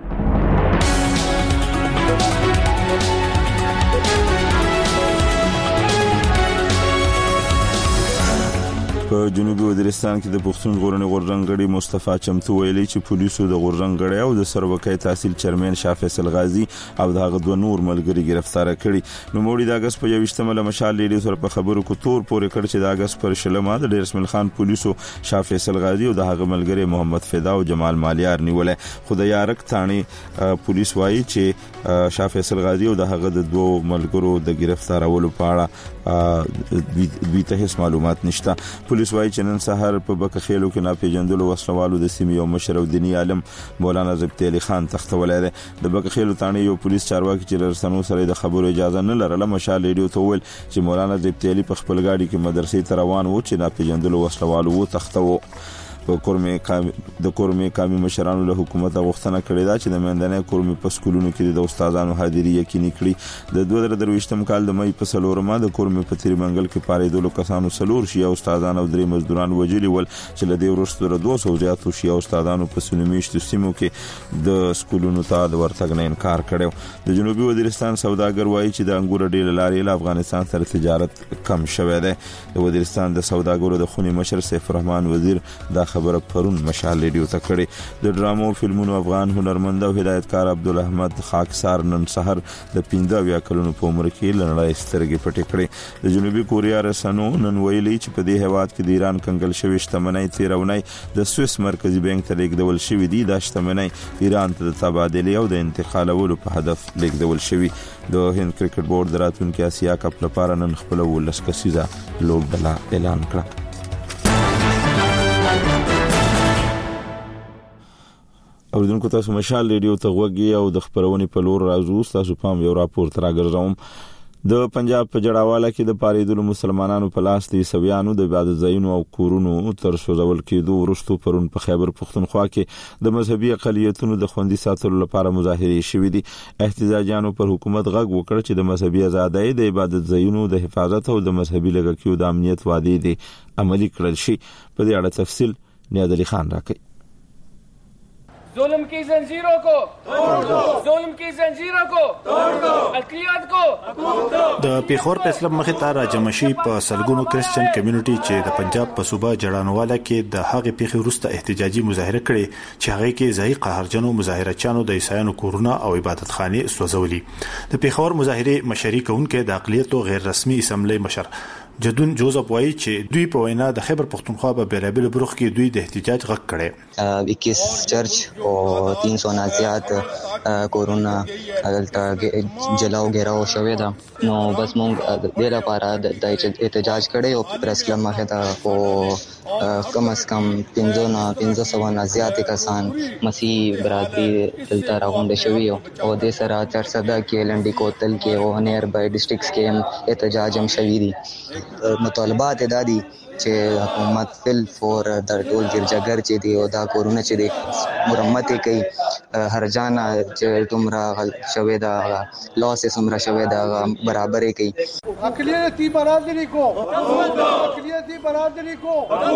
په جنوبي وزیرستان کې د پښتون ژغورنې غورځنګړي مصطفی چمتو ویلي چې پولیسو د غورځنګړي او د سروکۍ تحصیل چیرمن شاه فیصل غازی او دغه دوه نور ملګري گرفتار کړي. نو موړي د اگست په 28 مشال لیدي سره په خبرو کو تور پورې کړ چې د اگست پر شلمه د ډیر اسماعیل خان پولیسو شاه فیصل غازی او دغه ملګري محمد فدا او جمال مالیار نیولې. خو د یارک تانی پولیس وایي چې شاه فیصل غازی او دغه د دوه ملګرو د گرفتارولو په اړه دوی ته هیڅ معلومات نشته. پولیس وایي چې نن سهار په بکخېلو کې ناپېژندلو وسلوالو د سیمې یو مشر او دیني عالم مولانا ضبط علي خان تختولای دی. د بکخېلو تانه یو پولیس چارواکي چې رسنو سره د خبرو اجازه نه لرله مشال ریډیو ته ویل چې مولانا ضبط علي په خپل گاډي کې مدرسې ته روان و چې ناپېژندلو وسلوالو و تختو. په کورمې کامي مشرانو له حکومت غوښتنه کړې ده چې د مندنې کورمې په سکولونو کې د استادانو حاضری یقیني کړي. د 2023 کال د مې په سلورمه د کورمې په تیرمنګل کې پاریدلو کسانو سلور شي او استادان او درې مزدوران وجلي ول چې له دې وروسته 200 زیاتو شي او استادانو په سنمیشت سیمو کې د سکولونو ته د ورتګ نه انکار کړو. د جنوبي وزیرستان سوداګر وایي چې د انګور ډیل لارې له افغانستان سره تجارت کم شوه دی. د وزیرستان د سوداګرو د خونی مشر سیف الرحمن وزیر د خبره پرون مشال ریډیو ته کړي. د ډرامو فلمونو افغان هنرمند او هدایتکار عبدالحمد خاکسار نن سحر د 15 کلونو په عمر کې لړۍ سترګې پټې کړې. د جنوبي کوریا رسنو نن ویلي چې په دې هواد کې د ایران کنګل شوی شتمنۍ تیرونی د سویس مرکزی بانک ته لیږدول شوې دي. دا شتمنۍ ایران ته د تبادلې او د انتقالولو په هدف لیږدول شوی. د هند کرکټ بورډ د راتلونکي آسیا کپ لپاره نن خپل ولس کسیزه لوبډله اعلان کړه. اوریدونکو تاسو مشال ریډیو ته وګورئ او د خبرونې په لور راځو. تاسو پام یو راپور تر راګرځوم. د پنجاب په جړاواله کې د پاریدلو مسلمانانو په لاس د عیسویانو د عبادت ځایونو او کورونو تر سوځول کېدو وروسته پرون په خیبر پښتونخوا کې د مذهبي اقلیتونو د خوندي ساتلو لپاره مظاهرې شوې دي. احتجاجیانو پر حکومت غږ وکړ چې د مذهبي ازادۍ د عبادت ځایونو د حفاظت او د مذهبي لګښتونو د امنیت وعده دي عملي کړل شي. په دې اړه تفصیل نیاد علي خان راکړي. ظلم کی زنجیروں کو توڑ دو، ظلم کی زنجیروں کو توڑ دو، اقلیت کو حقوق دو. د پیښور په اسلام مخې ته راجمشي په سلګونو کریسچن کمیونټي چې د پنجاب په صوبه جړانواله کې د هغې پیښې وروسته احتجاجي مظاهره کړې چې هغه کې ځای قهرجنو مظاهرچیانو د عیسایانو کورونه او عبادت خانې سوځولي. د پیښور مظاهره مشري کوونکې د اقلیتو غیر رسمي اسمبلی مشر جدون جوزف وایي چې دوی په وینا د خیبر پښتونخوا په بیلابل برخ کې دوی د احتجاج غږ کړي. 21 چرچ او 300 نه زیات کورونا جلاو ګراو شوې ده. نو بس مونږ د دې لپاره د احتجاج کړي او پریس کلب مخه ته او کم از کم 500 نه زیات کسان مسیح برادری دلته راغونډ شوي او د سره 400 کې لنډي کوتل کې او نیر بای ډسټریکټس کې احتجاج هم شوي دي. مطالبات دادي چې حکومت فل فور د ټول ګرجاګر چې دی او دا کورونه چې دی مرمت کوي هرجان چې دومره شوی دا لاس سمره شوی دا برابرې کوي. اقلیتی برادری کو اقلیتی برادری کو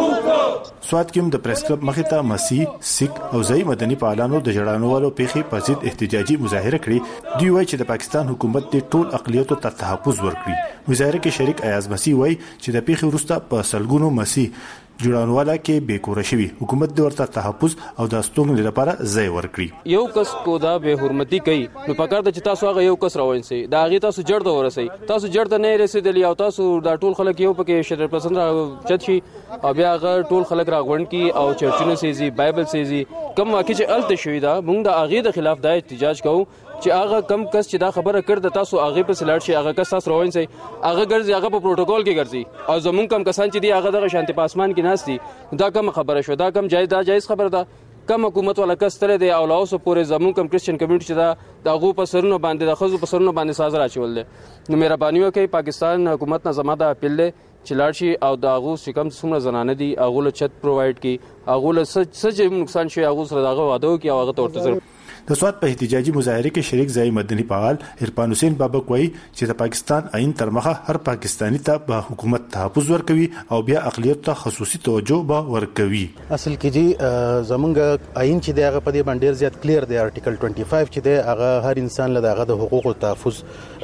سواد کې د پریس کلب مخې ته مسیح سیک او ځای مدني فعالانو د جړانوالو پیښې په ضد احتجاجي مظاهره کړې. دوی وایي چې د پاکستان حکومت د ټول اقلیتو ته تحفظ ورکړي. مظاهره کې شریک ایاز مسیح وایي چې د پیښې وروسته په سلګونو مسیح جوړانواله کې بیکوره شوی، حکومت د ورته تحفظ او د استوګنې لپاره ځای ورکړي. یو کس کو دا به حرمتي کوي نو پکار د چې تاسو هغه یو کس راوینسي دا هغه تاسو جړ ته ورسي، تاسو جړ ته نه رسیدلی او تاسو دا ټول خلک یو پکې 100% چت شي او بیا هغه ټول خلک راغونډ کی او چرچونه سيزي بایبل سيزي کوم واقع چې الته شوی دا موږ د هغه د خلاف د احتجاج کوو چې هغه کم کس چې دا خبره کړ د تاسو هغه په سلاړ شي هغه کس تاسو روان سي هغه ګرځي هغه په پروتوکول کې ګرځي او زمون کم کسان چې دی هغه د شانتي پاسمان کې ناشتي دا کم خبره شو دا کم جایز خبره ده. کم حکومت ولا کس تر دی او لاوس پورې زمون کم کرسچن کمیونټي چې دا دغه په سرونو باندې د خزو په سرونو باندې ساز راچول دي. نو مهرباني وکړئ پاکستان حکومت نه زما د اپیل له چلاړ شي او دغه سکم څومره زنانه دي هغه له چت پرووایډ کی هغه له سج نقصان شي هغه سره دغه واده کی او هغه تورته د سواد په احتجاجي مظاهره کې شریک ځای مدني فعال عرفان حسین بابک وایي چې د پاکستان آئین تر مخه هر پاکستانی ته به حکومت تحفظ ورکوي او بیا اقلیت ته خصوصي توجه به ورکوي. اصل کې جی زمونږ آئین چې دی هغه په دې باندې ډیر زیات کلیر دی. آرټیکل 25 چې دی هغه هر انسان له هغه د حقوقو تحفظ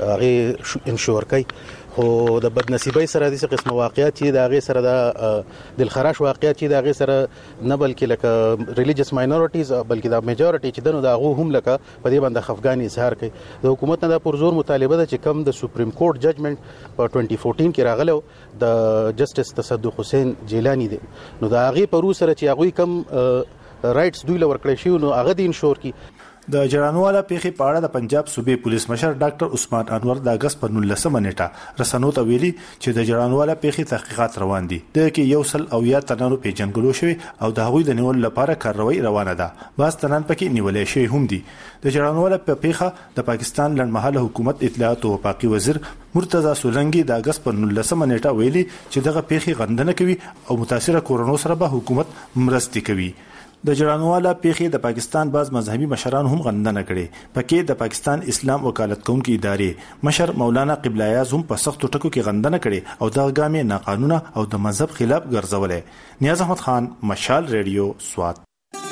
هغه انشور کوي. خو د بدنصیبۍ سره د قسم واقعیت چې د هغه سره د دلخراش واقعیت چې د هغه سره نه بلکې لکه ریلیجیس ماینورټیز بلکې د میجورټي چې دنو د هغه هم لکه په دې باندې خفګان اظهار کوي. د حکومت نه د پرزور مطالبه ده چې کم د سپریم کورټ ججمنټ په 2014 کې راغلو د جسټس تصدق حسین جیلانی دی نو د هغه پرو سره چې هغه کم رائټس دوی لور کړی شي نو هغه د انشور کی. د جړانواله پیښې په اړه د پنجاب صوبې پولیس مشر ډاکټر عثمان انور د اگست په 19 نیټه رسنو ته ویلي چې د جړانواله پیښې تحقیقات روان دي. د کې یو سل او یا تنانو پیژنګلو شوی او د هغوی د نیول لپاره کاروایی روانه ده. باز تنان پکې نیولې شوی هم دي. د جړانواله په پیښه د پاکستان لړمحله حکومت اطلاعات او وفاقي وزیر مرتضی سولنګي د اگست په 19 نیټه ویلي چې دغه پیښې غندنه کوي او متاثره کورونو سره به حکومت مرستې کوي. د جړانواله پیښې د پاکستان بعض مذهبي مشران هم غندنه کړي. پکې د پاکستان اسلام وکالت کوونکې ادارې مشر مولانا قبله یاز هم په سختو ټکو کې غندنه کړي او دغه ګامې ناقانونه او د مذهب خلاف ګرځولې. نیاز احمد خان، مشال ریډیو، سوات.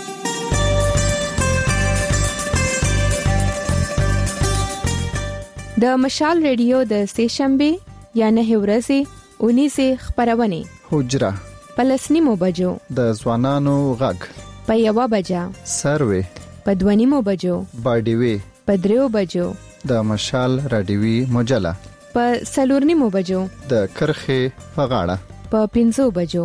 د مشال ریډیو د سهشنبه یا نه ورځې 19 خبرونه حجره پلسنیمو بجو د ځوانانو غږ په 1 بجه سروي په 2 بجو باډیوي په 3 بجو د مشال رادیوي مجله په 4 بجو د کرخه په غاړه په 5 بجو.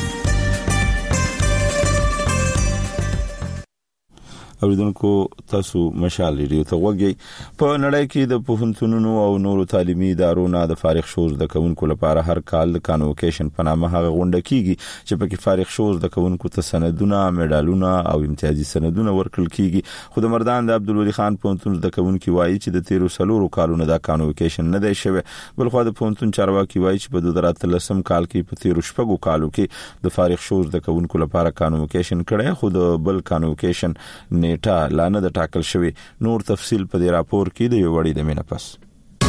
اوریدونکو تاسو مشال ریډیو ته وګورئ. په نړۍ کې د پوهنتونونو او نورو تعلیمي ادارو نه د فارغ شوو زده کوونکو لپاره هر کال د کانووکیشن په نامه هغه غونډه کیږي چې پکې فارغ شوو زده کوونکو ته سندونه، میډالونه او امتیازي سندونه ورکړل کیږي. خو د مردان د عبدالولي خان پوهنتون زده کوونکي وایي چې د 13 کالونو د کانووکیشن نه دی شوی. بلخو د پوهنتون چارواکي وایي چې په 2013 کال کې په 13 کالو کې د فارغ شوو زده کوونکو لپاره کانووکیشن کړی خو د بل کانووکیشن نیټه لانه د ټاکل شوی. نور تفصیل په دې راپور کې د یو وړي د مینه پس.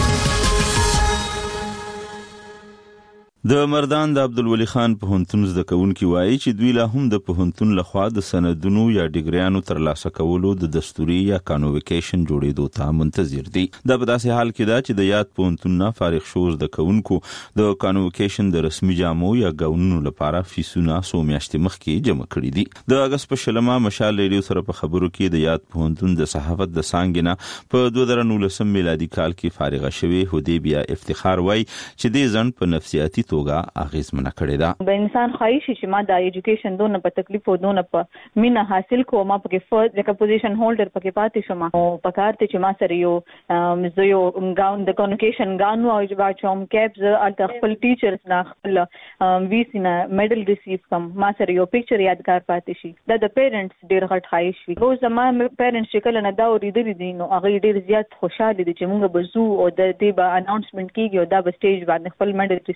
د مردان د عبدالولي خان پوهنتون زده کوونکي وایي چې دوی لا هم د پوهنتون لخوا د سندونو یا ډیګریانو ترلاسه کولو د دستوري یا کانووکیشن جوړېدو ته منتظر دي. دا په داسې حال کې ده چې د یاد پوهنتون نه فارغ شوو زده کوونکو د کانووکیشن د رسمي جامو یا ګاونونو لپاره فیسونه څو میاشتې مخکې جمع کړي دي. د اگست په 20 مشال ریډیو سره په خبرو کې د یاد پوهنتون د صحافت د څانګې نه په 2019 میلادي کال کې فارغه شوې هدی بیا افتخار وایي چې دې ځن په نفسیاتي توګه اغیزمنه کړې ده. د انسان خواهش چې ما د ایجوکیشن دونه په تکلیف ودونه په مینا حاصل کوم په کې فرست لکه پوزیشن هولډر پکې پاتې شوم او پکارته چې ما سره یو ګاون د کانووکیشن ګاون او چې باچوم کیپز ال خپل ټیچرز نه خپل وی سینا میډل ریسیو کوم ما سره یو پکچر یادګار پاتې شي. د پیرنټس ډیر غټ خواهش وي. روز زما پیرنټس چې کله نه دا ورېدل دي نو هغه ډیر زیات خوشاله دي چې موږ به زو او د دې به اناونسمنت کیږي او دا به سټیج باندې خپل میډل ریسیو کوي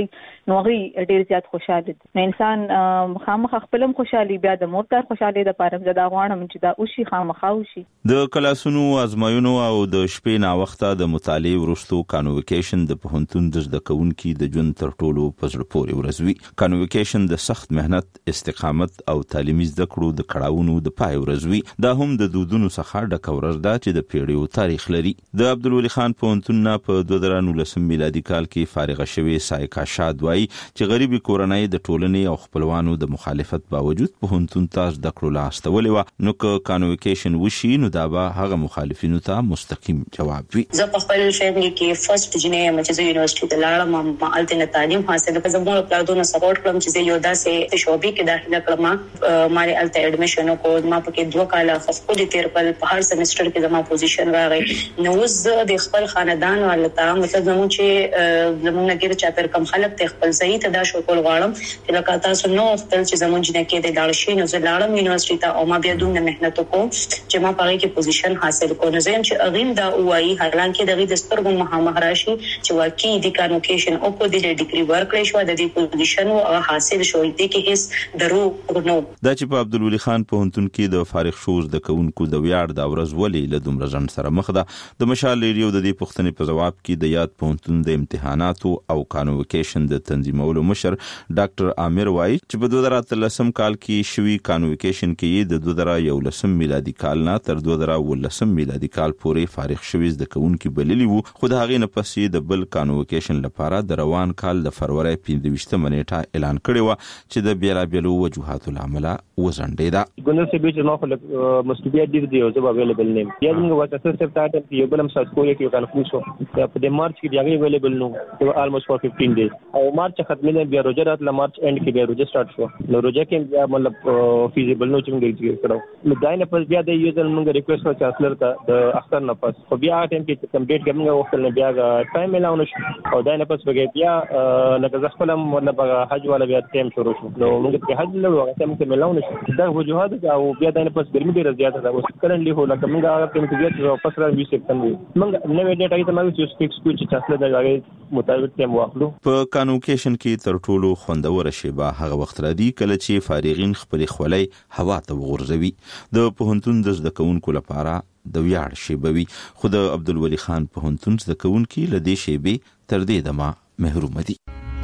نو هغه ډیر زیات خوشاله دي. نو انسان خامخ خپلم خوشحالي بیا د مورتر خوشحالي د پاره زدا غواړم چې دا اوشي خامخا اوشي. د کلاسونو ازمایونو او د شپې نا وخته د مطالعه ورستو کانویکیشن د پوهنتون د زده کوونکو د ژوند تر ټولو پزړه پورې ورزوي. کانویکیشن د سخت مهنت، استقامت او تعلیمي زده کړو د کړهونو د پای ورزوي. دا هم د دودونو څخه ډک ورځ ده چې د پیړیو تاریخ لري. د عبدالولي خان پوهنتون په 2019 میلادي کال کې فارغ شوی سایکا شاد وایي چې غریبي کورنۍ د ټولنې او خپلوانو د مخالفت باوجود پوهنتون ته زده کړو لاستولې وه. نو که کانویکیشن وشي نو دا به هغه مخالفینو ته مستقیم جواب وي. زه په خپل فیملی کې فرست جنې یم چې زه یونیورسيټي ته لاړم، ما الته تعلیم حاصل کړم. زه مور پلانونو سپورټ کړم چې یو داسې شعبې کې داخله کړم. ما الته اډمیشن وکړ، ما پکې 2 کال خپل تیر په هر سمستر کې زما پوزیشن راغی. نو زه د خپل خاندان ولته مطلب زموږ چې زموږ نګیر چا پر کم خلک ته خپل ځای ته دا شو کول غواړم چې لکه تاسو نو خپل چې زموږ جنې کې د دالشي نو زه لاړم یونیورسيټي ته او ما بیا دومره مهنت وکړم چې ما پاره کې پوزیشن حاصل کړم. نو زم چې اغین دا وایي حالانکه دغه د سترګو مهاراشي چې واقعي د کانوکیشن او کو د ډیګري ورکړې شو د دې پوزیشن او حاصل شو دي کې هیڅ درو نو. دا چې په عبدالولي خان پوهنتون کې د فارغ شوز د کوونکو د ویاړ د ورځ ولې له دومره ځن سره مخ ده. د مشال ریډیو د دې پوښتنې په جواب کې د یاد پوهنتون د امتحاناتو او کانویکیشن د تنظیمولو مشر ډاکټر عامر وایي چې په 2013 کال کې شوی کانویکیشن کې د 2011 میلادي کال نه تر 2019 میلادي کال پورې فارغ شوی د کوونکو بللی وو. خو د هغې نه پسې د بل کانویکیشن لپاره د روان کال د فروری 15 نیټه اعلان کړی و چې د بیلابیلو وجوهاتو لامل وزنډیدا. ګونر سه بیچ نو خلک مسؤلیت دي دی او زه اویلیبل نیم یا موږ واسه سره ټاټم کې یو بل هم سات کوی کې کنفیوز شو په د مارچ کې دی اویلیبل نو almost for 15 days او مارچ ختمه بیا روزه رات ل مارچ اند کې بیا روزه سٹارټ شو. نو روزه کې بیا مطلب فیزیبل نو چې موږ ایگزیکیوټ کړو. نو داینه پس بیا د یوزر موږ ریکوست وکړ چانسلر ته د اختر نه پس خو بیا ټایم کې کمپلیټ کوم وخت نه بیا ټایم ملاونه شو او داینه پس بیا لکه ځ خپل مطلب حج والا بیا ټایم شروع شو. نو موږ په حج له وخت کې ملاونه شو دا وجوهات او بیا داینه پس ګرمي ډیره زیاته ده. اوس کرنټلی هو لکه موږ هغه ټایم کې بیا پس را 20 سپتمبر موږ نو ډیټا کې تمام چې فکس کوی چې چانسلر د هغه مطابق ټایم واخلو. په کانویکیشن کې تر ټولو خوندور شی به هغه وخت را دی کله چې فارغین خپل خولای هوا ته وغورځوي. د پوهنتون د زده کوونکو لپاره د ویاړ شی بوي. خو د عبدالولي خان پوهنتون زده کوونکو له دې شی به تر دې دمه محروم دي.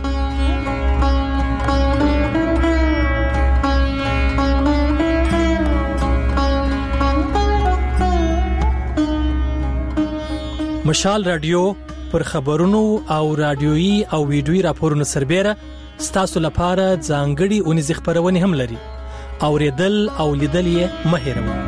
مشال رادیو پر خبرونو او رادیويي او ویډیويي راپورونو سربېره ستاسو لپاره ځانګړي اونیز خبرونه هم لري. اوریدل او لیدل یې مه هېروئ.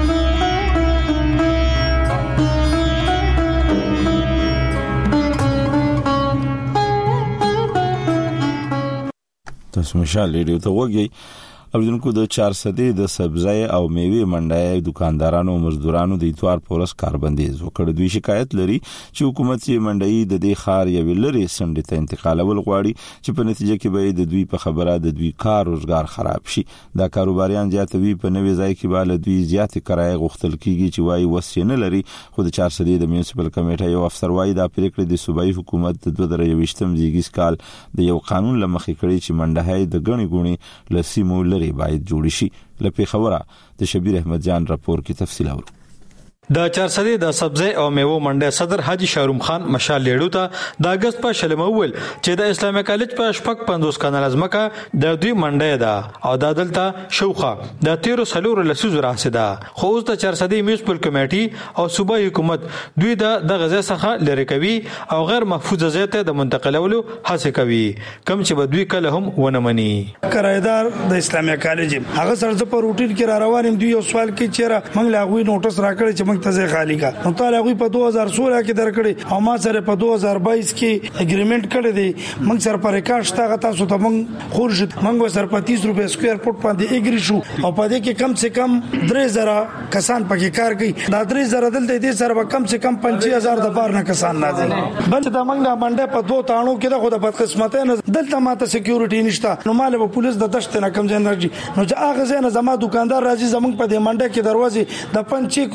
تاسو مشال ریډیو ته وګورئ. اوریدونکو د 400 د سبزی او میوه منډای دکاندارانو او مزدورانو د اتوار پورس کاربندیز وکړ. دوی شکایت لري چې حکومت یې منډای د دې خار یو لري سندې ته انتقالول غواړي چې په نتیجه کې به د دوی په خبره د دوی کار روزګار خراب شي. دا کاروباریان زیاتوي په نوې ځای کې به له دوی زیات کرایه غوښتل کیږي چې وايي وسې نه لري. خو د 400 د میونسپل کمیټه یو افسر وايي دا پریکړه د صوبایي حکومت د 2023 زیږیز کال د یو قانون لمخې کړي چې منډای د غني غوني لسیمو لري باید جوړ شي. لپاره خبره د شبیر احمد جان راپور کې تفصیل اورو. د 400 د سبزی او میوه منډه صدر حاجی شاروم خان مشال لیړو ته د اگست په شلمه ول چې د اسلامي کالج په شپږ 50 کانال ازمکه د دوی منډه ده او د دلته شوخه د 13 سلور لسوز راسده. خو اوس د 400 میونسپل کمیټي او صوبایي حکومت دوی د غزا څخه لری کوي او غیر محفوظه ځای ته د منتقلولو هڅه کوي کوم چې بدوی کله هم ونه مني. کرایدار د اسلامي کالج هغه سره په روټین کې را روانم دوی یو سوال کې چیرې موږ لا غوي نوټس راکړی چې ته ځای خالی کا. نو تعالی غوي په 2016 کې درکړي او ما سره په 2022 کې اګریمنت کړی دی. موږ سره پر ریکارډ شته تاسو ته موږ خورشت موږ سره په 30 روپے سکوير فوټ باندې اګری شو او په دې کې کم سے کم 3000 کسان پکې کار کوي. دا 3000 دلته دې سره کم سے کم 25000 د بار نه کسان نازل. بل دا موږ نه باندې په 2 تاڼو کې د خو د بدقسمت نه دلته ماته سکیورټي نشته. نو مال په پولیس د دشت نه کم ځای نرجی نو چې هغه ځای نه زما دکاندار راځي زمونږ په دې منډه کې دروازه د 5 کروڑ روپو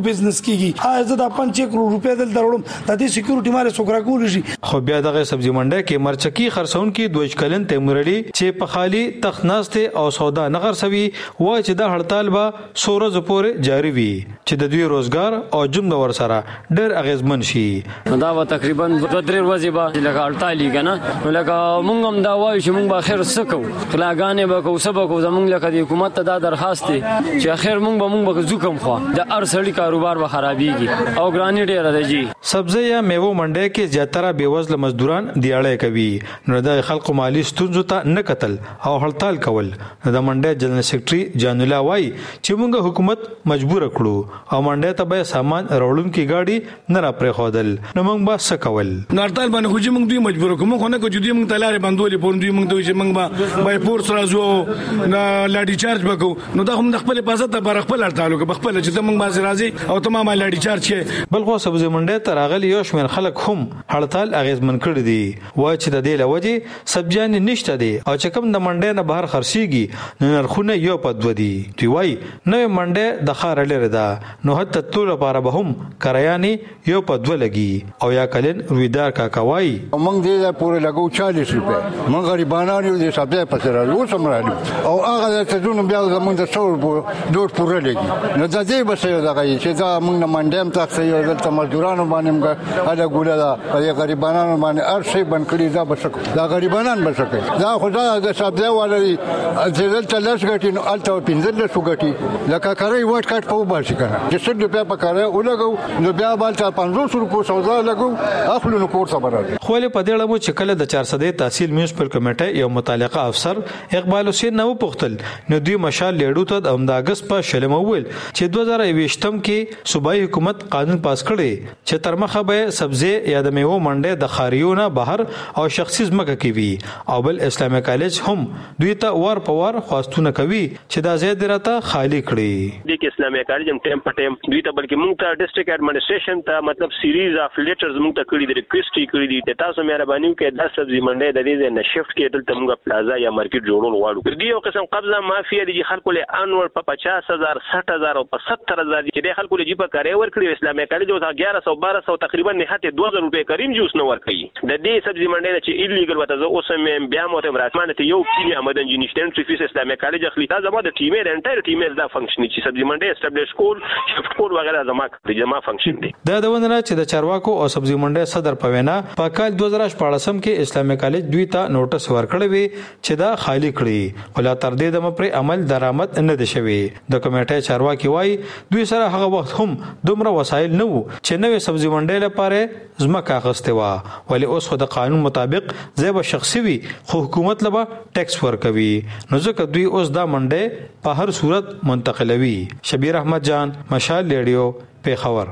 بزنس کیږي زه د 5 کروڑ روپیا دل دروړم د دې سکیورټي مال سوکرا کول شي. خو بیا دغه سبزی منډه کې مرچکی خرڅون کې دوج کلن تیمور علي چې په خالي تخناسته او سودا نغر سوي وای چې د هړتال به سورز پورې جاری وي چې د دوی روزګار او جون د ور سره ډېر اغیزمن شي. دا و تقریبا 2-3 ورځې به لکه هړتالي کنه لکه مونږ هم دا وایو چې مونږ به اخر سکو خلاګانې به کو سبق زمونږ لکه د حکومت ته دا درخواست دی چې اخر مونږ به زوکم خو د ارسړي کاروبار به خرابيږي او ګرانی ډیره ده جی. سبزی یا میوه منډه کې زیاتره بیوزله مزدوران دیاړه کوي نو د خلکو مالی ستونزو ته نه قتل او هړتال کول. د منډه جنرال سیکریټري جان الله وای چې موږ حکومت مجبور کړو او منډه ته به سامان راوړون کی گاډي نه را پرې خودل نو موږ به سکول نو هړتال باندې خو موږ دوی مجبور کوم خو نه کو دوی موږ تلارې باندې پون دوی موږ دوی چې موږ به بای پورس راځو نه لاډي چارج وکړو نو دا هم د خپل حفاظت لپاره خپل هړتالو کې خپل چې موږ باز راځي او تمام لاډي چارج کې بل خو سبزی منډه ته راغلي یو شمېر خلک هم هړتال اغیزمن کړی دي وای چې د دې لوجه سبزیان نشته دي او چې کوم د منډه نه بهر خرڅيږي نو نرخونه یو په دوه دي. دی وای نو منډه د خار لري ده نو حتی ټول لپاره به هم کرایانی یو په دوه لګي او یا کلن رویدار کا کوي موږ دې پورې لګو 40 روپے موږ غریبانو دې سبزی پسې راځو سمرالو او هغه ته دونو بیا زمونږ د څور دوه پورې لګي نو د دې بسې دا کوي چې دا موږ منډه تاسو یو دلته مزدورانو باندې هغه ګوله دا غریبانو باندې ارشي بن کړی دا بسکو دا غریبانان بسکو دا خدای د سبزی والي چې دلته لږ غټي نو الته 15 غټي لکه کاری وټ کټ په باشي کنه چې څه د په کاري ولګو نو بیا بالته 500 روپو سودا لګو اخلو نو کور صبر خو له پدې لمو چې کله د 400 تحصیل میونسپل کمیټه یو متعلقه افسر اقبال حسین نو پختل نو دوی مشال لیډو ته د اگست په شلم ویل چې 2020م کې صوبایي حکومت قانون پاس کړي چې تر مخه به سبزی یا د میوه منډه د خاریونه بهر او شخصي ځمکه کې وي او بل اسلامي کالج هم دوی ته ور په ور خواستونه کوي چې دا زید راته خالی کړي. د اسلامي کالج هم ټیم په ټیم دوی ته بلکې موږ ته ډیسټریکټ ایڈمنسټریشن ته مطلب سیریز اف لیټرز موږ ته کړی د ریکوست کړی دي ته تاسو مهرباني وکړئ د سبزی منډه د دې نه شفت کې دلته موږ پلازا یا مارکیټ جوړول غواړو. دی یو قسم قبضه مافیا دي خلکو له انور په 50000 60000 او په 70000 چې د خلکو له جيبه کاری ورکړي اسلامي کالج او 1100 1200 تقریبا نه هته 2000 روپے کریم جوس نه ورکړي د دې سبزی منډه چې ایلیګل وته زه اوس مې بیا مو ته راتمنه ته یو کلی آمدن جنیشتن فیس اسلامي کالج اخلي دا زما د ټیمه د انټایر ټیمه دا فنکشن چې سبزی منډه اسټابلیش کول شفت کول وغیرہ زما د جما فنکشن دي. دا د ونه چې د چارواکو او سبزی منډه صدر پوینا په کال 2014 کې اسلامي کالج دوی ته نوټس ورکړی وی چې دا خالی کړي ولا تر دې د پر عمل درآمد نه دي شوی. د کمیټې چارواکي وای دوی سره هغه وخت هم دومره وسایل نه وو چې نوې سبزی منډه لپاره ځمکه اخسته وا ولی اوس خو د قانون مطابق زیبه شخصي وي خو حکومت لبا ټیکس ورکوي نو ځکه دوی اوس دا منډه په هر صورت منتقلوي. شبیر احمد جان مشال ریډیو پیښور.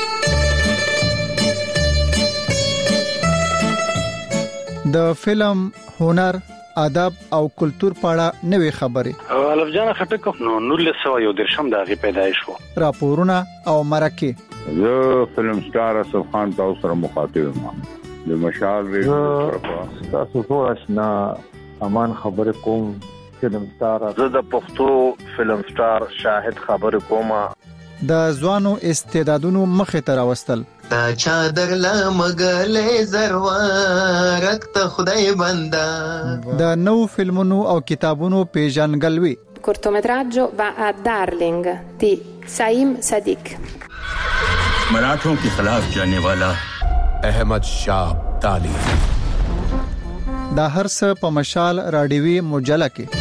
د فلم هنر ادب او کلچر پاړه نوې خبرې الف جان خټک نو 1913 د هغه پیدایش وو راپورونه او مرکه زه فلم سٹار اسف خان تاسو سره مخاطب یم د مشال ریډیو تاسو ټول آشنا امان خبر کوم فلم سٹار زه د پښتو فلم سٹار شاهد خبر کوم د ځوانو استعدادونو مخه تر واستل تا چادر لمغلې زروارک ته خدای بندا د نو فلمونو او کتابونو پیژنګلوي cortometraggio va a Darling di Saim Sadiq मराठों के खिलाफ जाने वाला अहमद शाह ताली دا هر څه په مشال راډیوي مجله کې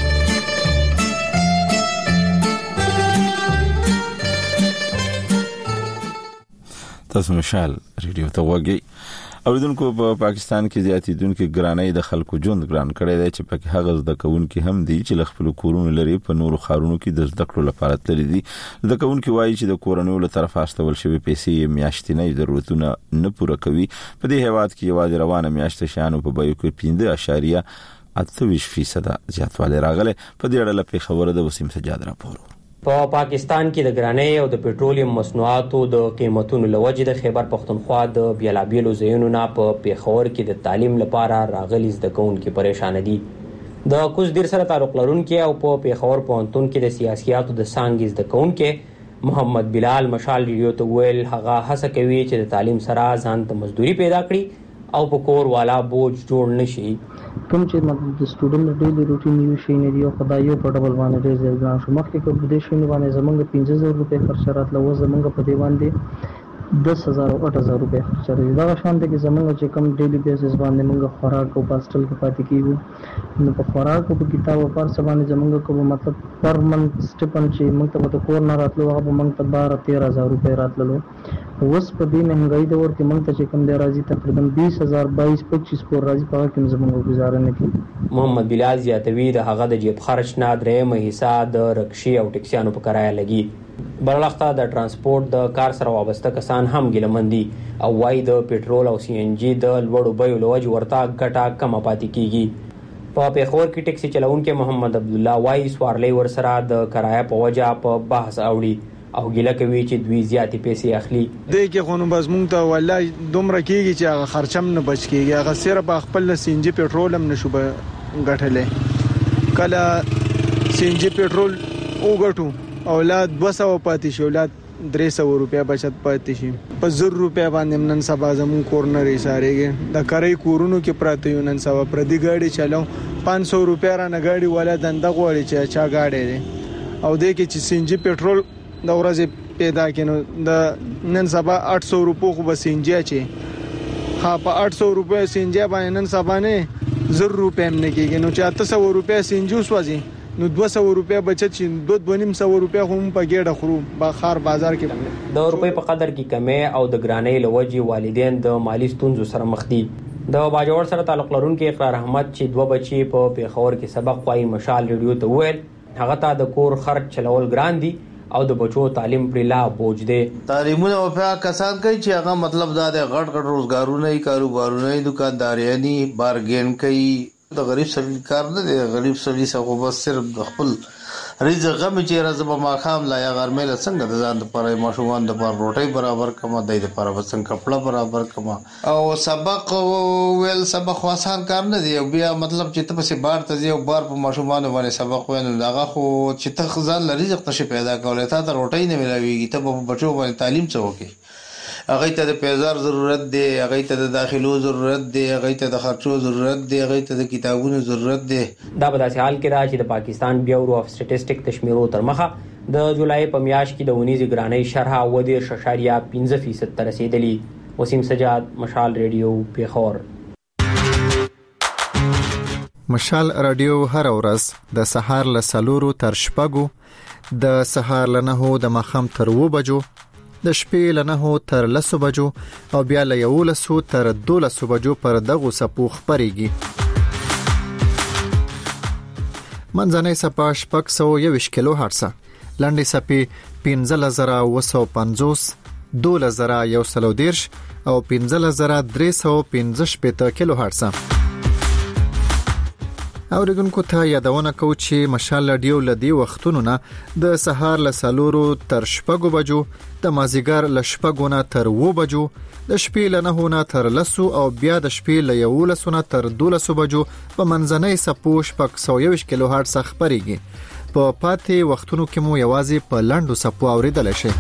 تاسو مشال ریډیو ته وګورئ. اوریدونکو په پاکستان کې زیاتیدونکو ګرانۍ د خلکو ژوند ګران کړی دی چې پکې هغه زده کوونکي هم دي چې خپل کورونه لري په نورو خارونو کې د زده کړو لپاره تللي دي. زده کوونکي وایي چې د کورونو له طرفه استول شوی پیسې میاشتنۍ ضرورتونه نه پوره کوي. په دې هیواد کې یوازې روانه میاشت شانو په بیو کې 5.28% زیاتوالی راغلی. په دې اړه په خبره د وسیم سجاد راپور. په پاکستان کې د ګرانۍ او د پېټرولیم مصنوعاتو د قیمتونو لوجې د خیبر پختونخوا د بیلابیلو ځایونو نه په پیښور کې د تعلیم لپاره راغلي زده کوونکي پریشان دي. د کوزدیر سره تعلق لرونکي او په پیښور پوهنتون کې د سیاسياتو د څانګې زده کوونکي محمد بلال مشال ریډیو ته ویل هغه هڅه کوي چې د تعلیم سره ځان ته مزدوري پیدا کړي او په کور والا بوج جوړ نشي. کوم چې مطلب د سټوډنټ ډیلی روټین یو شي نه دی او خدای یو په ډبل باندې ډیر ځای ګران شو. مخکې کوم د شي نه باندې زمونږ 15000 روپے خرچ راتله و زمونږ په دی باندې 10000 او 8000 روپے خرچ راځي. دا شان دي چې زمونږ چې کوم ډیلی بیسس باندې موږ خوراک او پاستل کې پاتې کیږو نو په خوراک او په کتاب او پر څه باندې زمونږ کوم مطلب پر منث سټپن چې موږ ته د کور نه راتلو هغه به موږ ته 12000 روپے راتللو. اوس په دې مهنګۍ دور کې موږ ته چې کوم دی راځي تقریبا 20000 22-25 کور راځي په کې زمونږ گزاره نه کوي. محمد بلال زیاتوي د هغه د جیب خرچ نه درېمه حصہ د رکشي او ټکسیانو په کرایه لګي. برلخته د ترانسپورت د کار سره وابسته کسان هم ګیلمندي او وايي د پېټرول او سی ان جی د لوړو بیو له وجې ورته ګټه کمه پاتې کیږي. په پیښور کې ټکسي چلونکي محمد عبد الله وايي سوارلۍ ورسره د کرایه په وجه په بحث اوړي او ګیله کوي چې دوی زیاتې پیسې اخلي. دې کې خو نو بس مونږ ته والله دومره کېږي چې هغه خرچم نه بچ کېږي. هغه صرف خپل سی ان جی پېټرول هم نشو ګټلی. کله سی ان جی پېټرول وګټو اولاد 200 پاتې شي اولاد 300 روپیا بچت پاتې شي. په 100 روپیا باندې نن سبا زمون کور نه ریسارېږي. د کاري کورونو کې پراته یو نن سبا پر دې گاډي چلاو 500 روپیا را نه گاډي ولا دنده غوړي چې چا گاډي دي او دې کې چې سینجی پېټرول د ورځې پیدا کینو د نن سبا 800 روپو خو به سینجی اچي. ها په 800 روپیا سینجی باندې نن سبا نه 0 روپیا هم نه کېږي. نو چې 800 روپیا سینجی وسوځي نو 200 روپیا بچت شي 2.5 روپیا هم په ګډه خرو بخار بازار کې د روپۍ په قدر کې کمی او د ګرانۍ لوجي والدین د مالی ستونزو سره مخ دي. د باجوړ سره تعلق لرونکي اقرار احمد چې 2 بچي په پیښور کې سبق وايي مشال ریډیو ته ویل هغه ته د کور خرچ چلول ګران دي او د بچو تعلیم پر لا بوج دی. تعلیمونه او په کسان کوي چې هغه مطلب دا د غټ روزګارونه کاروبارونه دکانداریانی بارګین کوي. د غریب سړي کار نه دی. غریب سړي څنګه بس صرف د خپل رزق غم چې راځي ما خام لا یا غرمه له څنګه د ځان لپاره ماشومان د پر روټي برابر کما د لپاره وسنګ کپڑا برابر کما او سبق ویل سبق آسان کار نه دی. بیا مطلب چې ته په بار ته ځي او بار په ماشومان باندې سبق ویل هغه خو چې ته ځان رزق ته پیدا کولای ته د روټي نه ملاويږي. ته په بچو باندې تعلیم څه وکي. هغه ته د پیزار ضرورت دی. هغه ته د داخلو ضرورت دی. هغه ته د خرچو ضرورت دی. هغه ته د کتابونو ضرورت دی. دا په داسې حال کې راځي د پاکستان بیورو اف سټټیسټیک تشمیرو تر مخه د جولای په میاشت کې د ونیزي ګرانۍ شرح 10.5% ته رسیدلی. وسیم سجاد مشال ریډیو پیښور. مشال رادیو هر ورځ د سهار له 4 تر 6 د سهار له 9 د ماښام تر 2 بجو د شپې له 9 تر 10 بجو او بیا له 11 تر 12 بجو پر دغه سپو خبريږي. منځنۍ سپا 621 کیلو هرتز، لاندې سپي 15950، 2110 او 15315 کیلو هرتز. اوریدونکو ته یادونه کوم چې مشال رادیو لدی وختونو نه د سهار له 4 تر 6 بجو، د مازیګر له 6 نه تر 2 بجو، د شپې له 9 نه تر 10 او بیا د شپې له 11 نه تر 12 بجو په منځنۍ سپو 621 کیلو هرتز خبريږي. په پاتې وختونو کې مو یوازې په لاندو سپو اوریدل شي.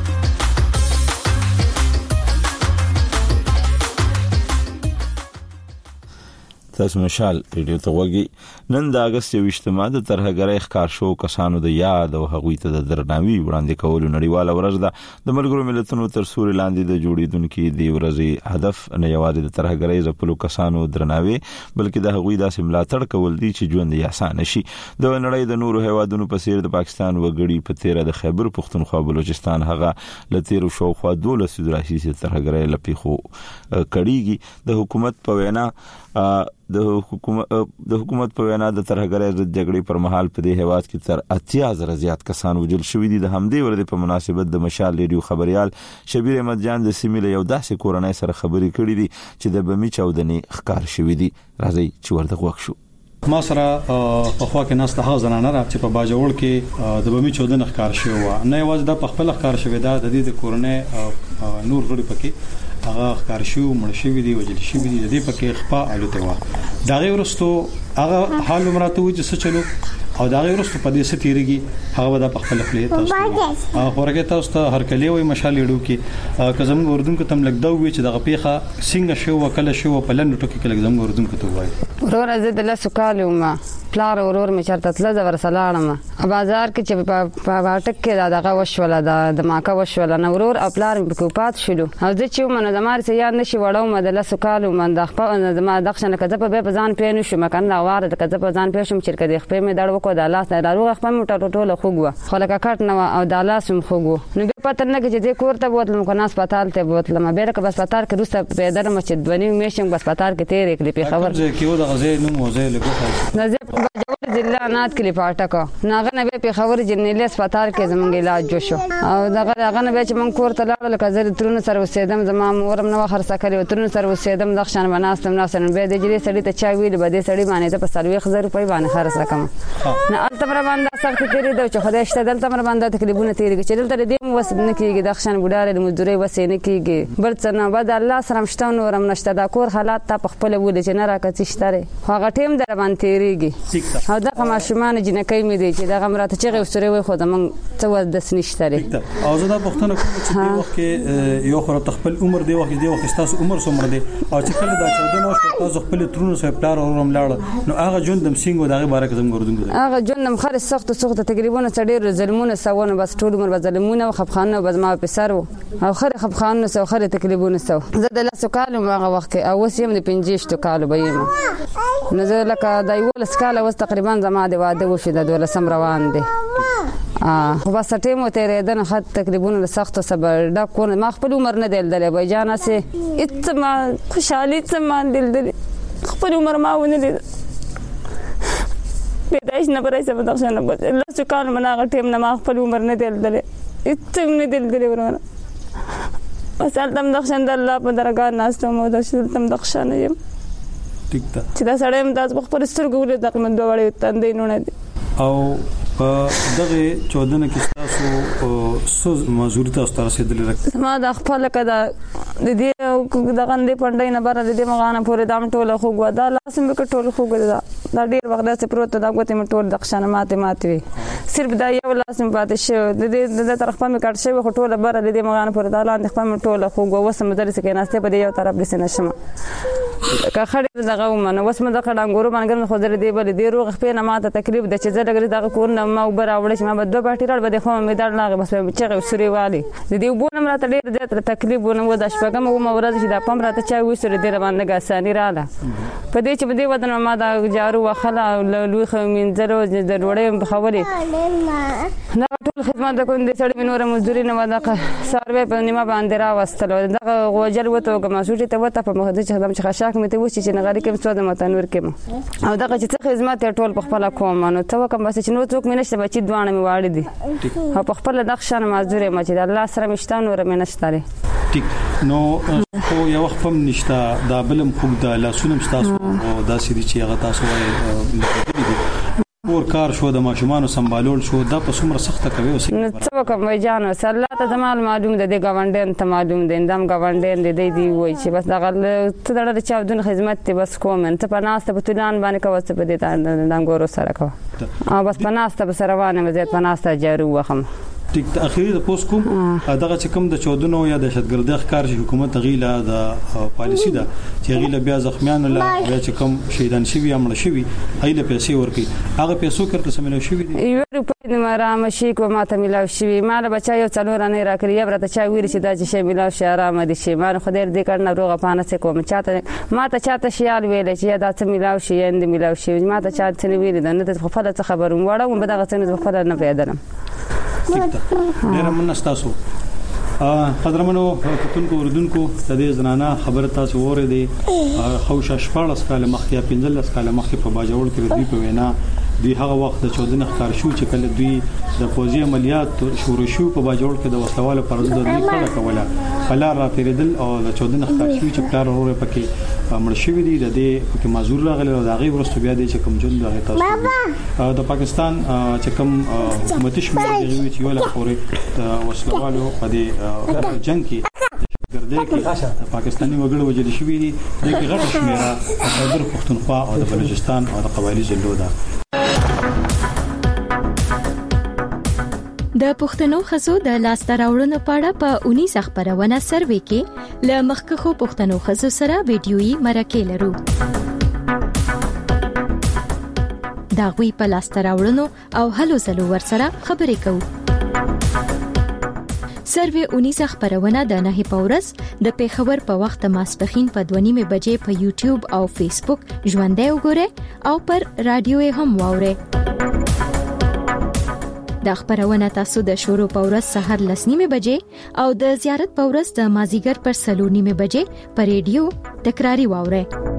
تاسو مشال ریډیو ته وګورئ. نن د اگست 28 د ترهګرۍ ښکار شو کسانو د یاد او هغوی ته د درناوي وړاندې کولو نړیواله ورځ ده. د ملګرو ملتونو تر سوري لاندې د جوړیدونکو د ورځې هدف نه یوازې د ترهګرۍ ځپلو کسانو درناوي بلکې د هغوی داسې ملاتړ کول دي چې ژوند یې آسان شي. د نړۍ د نورو هیوادونو په څیر د پاکستان وګړي په تیره د خیبر پختونخوا بلوچستان هغه لتیرو شوخوا 12 دراسي ترهګرۍ لپیخو کړيږي. د حکومت په وینا د حکومت په وینا د ترهګرۍ ضد جګړې پر مهال په دې هیواد کې تر 80,000 زیات کسان وژل شوي دي. د همدې ورځې په مناسبت د مشال ریډیو خبريال شبیر احمد جان د سیمې یو داسې کورنۍ سره خبرې کړې دي چې د بمی چاودنې ښکار شوي دي. راځي چې ورته غوښ شو. ما سره په خوا کې ناس ته ځنانه را چې په باجوړ کې د بمی چاودنې ښکار شوی و. نه یوازې د خپل ښکار شوی دا د دې کورنۍ نور غړي پکې هغه ښکار شو مړ شوی دی وجل شوی دی. د دې پکې خپه الوته و. دا غي ورستو هغه حال مراتو چې څه چلو او دا غیر وروسته په دې ستیریږي هغه د خپل خپل تاسو خورګه تاسو ته هر کلی وي مشال یړو کې کزم اردن کو تم لګدو وي چې د غپیخه څنګه شو وکله شو په لندو ټکی کې لګزم اردن کو ته وای ورور زه د لاسو کالو ما پلار ورور می چرته تل زبر سلام بازار کې چې په واټک کې دغه وشوله د ماکه وشوله نورور خپلار په کوپات شلو او زه چې منه د مار سي یاد نشي وړو ما د لاسو کالو من د خپل ما دښنه کده په ځان پېنو شو مکان لا واره د کده په ځان پېښم چې کده خپل می دړ وکړه د لاس نه روغ خپل موټر ټوله خوګو خلک کټ نه او د لاسم خوګو نو به پته نه کې چې کور ته بوتلم کو ناس پتال ته بوتلم بیره که بس پتار کې روسته پیدر مچ دونی میشم بس پتار کې تیر کړي په خبر چې کیو د غزې نو موزه لګو نه ضلع نات کلی پاټکو ناغه نه به خبر جنیل هسپتال کې زمونږ علاج جو شو او دغه نه به چې مونږ کور ته لاړل کزر ترونه سره وسیدم زما مورم نو خرڅه کړی ترونه سره وسیدم د خشن بناستم ناسن به د جری سړی ته چا ویل به د سړی باندې ته په 30,000 روپۍ باندې خرڅه کم نه التمر باندې سخت تیری د چې خدای شته دلته مر باندې تکلیفونه تیری چې دلته دې وس نه کیږي د خشن بډاره د مزدوري وس نه کیږي بل څه نه بعد الله سره مشته نورم نشته د کور حالات ته په خپل ول چې نه راکڅ شته هغه ټیم در باندې تیریږي او دا ماشومان جنکې مې دي چې دا غمراته چې غوسره وي خو د من څه د سنشته لري او زه دا پښتنه کوم چې په وخت کې یو خو خپل عمر دی وخت تاسو عمر څومره دی او چې کله دا 14 نو تاسو خپل ترونو سره پلار اورم لاړ نو هغه جوندم سینګو دغه باره کې زم ګورځم هغه جوندم خر سخت تقریبا ډېر ظلمونه سوونه بس ټول عمر ظلمونه او خفخانه بس ما په سر او خر خفخانه سو خر تقریبا سو زه د لاسو کالو هغه وخت او وسیم د 15 کالو بېم نو زه لکه دا یو لسکاله وس تقریبا زما د واده وشو د ولسم روان دي خو بس ټیمو تیرې دنه خد تقریبا سخت صبر دا کو ما خپل عمر نه دل بای جانا سه اتما خوشالي اتما دل خپل عمر ما ونه دي پیدائش نه پرې څه بدل شنه بس لاسو کال مناغه ټیم نه ما خپل عمر نه دل اتم نه دل ورونه بس تم دښن د الله په درګه ناستم او د تم دښن یم ټیک ده چې دا سړی مداز په خپل سترګو ولې د قیمت دوه وړي تندې نه دي او دغه 14 کې تاسو سوز مزوري تاسو تر رسیدل راځي ما د خپل کده د دې د غندې پندای نه بار د دې مغانه پورې دام ټوله خوګو دا لاسم به ټوله خوګو دا ډیر وخت د پروت دا غوته م ټول د خشنه ماته وي صرف دا یو لاسم پاتې شو د دې د طرف په کټ شوی ټوله بار د دې مغانه پورې دا لاندې خپل ټوله خوګو وسم درس کې ناشته په یو طرف لسنه شمه که خړې دغه ومنه وسم د کډانګورو باندې خو در دې بل دې روغ په نه ماته تکلیف د چې زړګری دغه کور نه ما وبر اوړې چې ما به دوه باټی راړ به خو مې دړ لاغه بس چې سوري والی د دې وبونه مراته ډېر زیات تکلیف ونه و د شپږم و مورز چې د پم راته چا وسره دې باندې غاسانی رااله په دې چې بده ودن ما دا جارو وخلا لوی خو منځرو د وړې په خبرې دا ټول خدمت کوم دې سړی منور مزدوري نه ودا سروې په نیمه باندې را وستل دا غوجل وته کوم سوټي ته وته په مخ دې خدمت چې خشاک مې ته وشي چې نغاري کې څو د متنور کې او دا چې خدمت ټول په خپل کوم نو ته کوم بس چې نو څوک مې نشته بچی دوانه مې واړې دي او په خپل دښنه مزدوري ما چې الله سره مشتان ور مې نشته ټیک نو خو یو وخت هم نشته دا بلم خوب د لاسونم تاسو او دا سړي چې هغه تاسو وایي اور کار شو د ماشومان سمبالول شو دا په څومره سخته کوي اوس نو څه کوم وای جان الله ته زمال معلوم ده د غونډین ته معلوم ده اندام غونډین دی وای چې بس دا ته دغه چا دونه خدمت ته بس کوم ته په ناسته په تلان باندې کوڅه په دې اندام ګورو سره کو او بس په ناسته په سروانه مزه په ناسته جارو وخم ټیک ته اخیری د پوس کوم دغه چې کوم د 14 یا د دهشتګردي ښکار شي حکومت غیله د پالیسی ده چې غیله بیا زخمیان له بیا چې کوم شهیدان شوی امر شوی غیله پیسې ورکي هغه پیسو کړه سملو شوی دي یو روپۍ نه مرام شي کو ماته ملاو شوی مال بچا یو څلور نه راکړي برته چا ویل چې دا چې شی ملاو شي آرام دي شي مال خدای دې کړنه روغه پانه څه کوم چاته ماته چاته شیال ویل چې دا څه ملاو شي اند ملاو شي ماته چاته ویل دا نه ته خپل څه خبروم وړم به دا څه نه خپل نه پیدلم ډیر منستاسو قدرمنو کتونکو اوردونکو د دې زنانه خبره تاسو اورېدې خوشا شپاړس کاله مخکې 15 کاله مخکې په باجوړ کې دوی په وینا دوی هغه وخت د 14 ښکار شو چې کله دوی د فوجي عملیات شروع شو په باجوړ کې د وسلوالو پر ضد دوی کړه کوله خلار را تیرېدل او د 14 ښکار شو چې پلار وروره پکې مړ شوی دی د دې پکې معذور راغلی او دغه ورسته بیا د چې کوم جون دغه تاسو د پاکستان چې کوم حکومتي شمول دی چې ولا خوري د وسلوالو په دې جنگ کې ګرځي کې پاکستاني وګړو وجل شوی دي د غټ شمیره د خیبر پختونخوا او د بلوچستان او د قبایلی ضلعو ده د پښتنو خزو د لاسته راوړنو په اړه په 19 خبرونه سروې کې ل مخکخو پښتنو خزو سره ویډیويي مرکه لرو. دا غوي په لاسته راوړنو او هلو ځلو ورسره خبرې کوو. سروې 19 خبرونه د نه په ورځ د پیښور په وخت ماسپخین په 2:30 بجې په یوټیوب او فیسبوک ژوندۍ وګورئ او پر رادیو هم واورئ. د خبرونه تاسو د شروع په ورځ سحر 9:30 بجې او د زیارت په ورځ د مازیګر پر 4:30 بجې په ریډیو تکراری واورئ.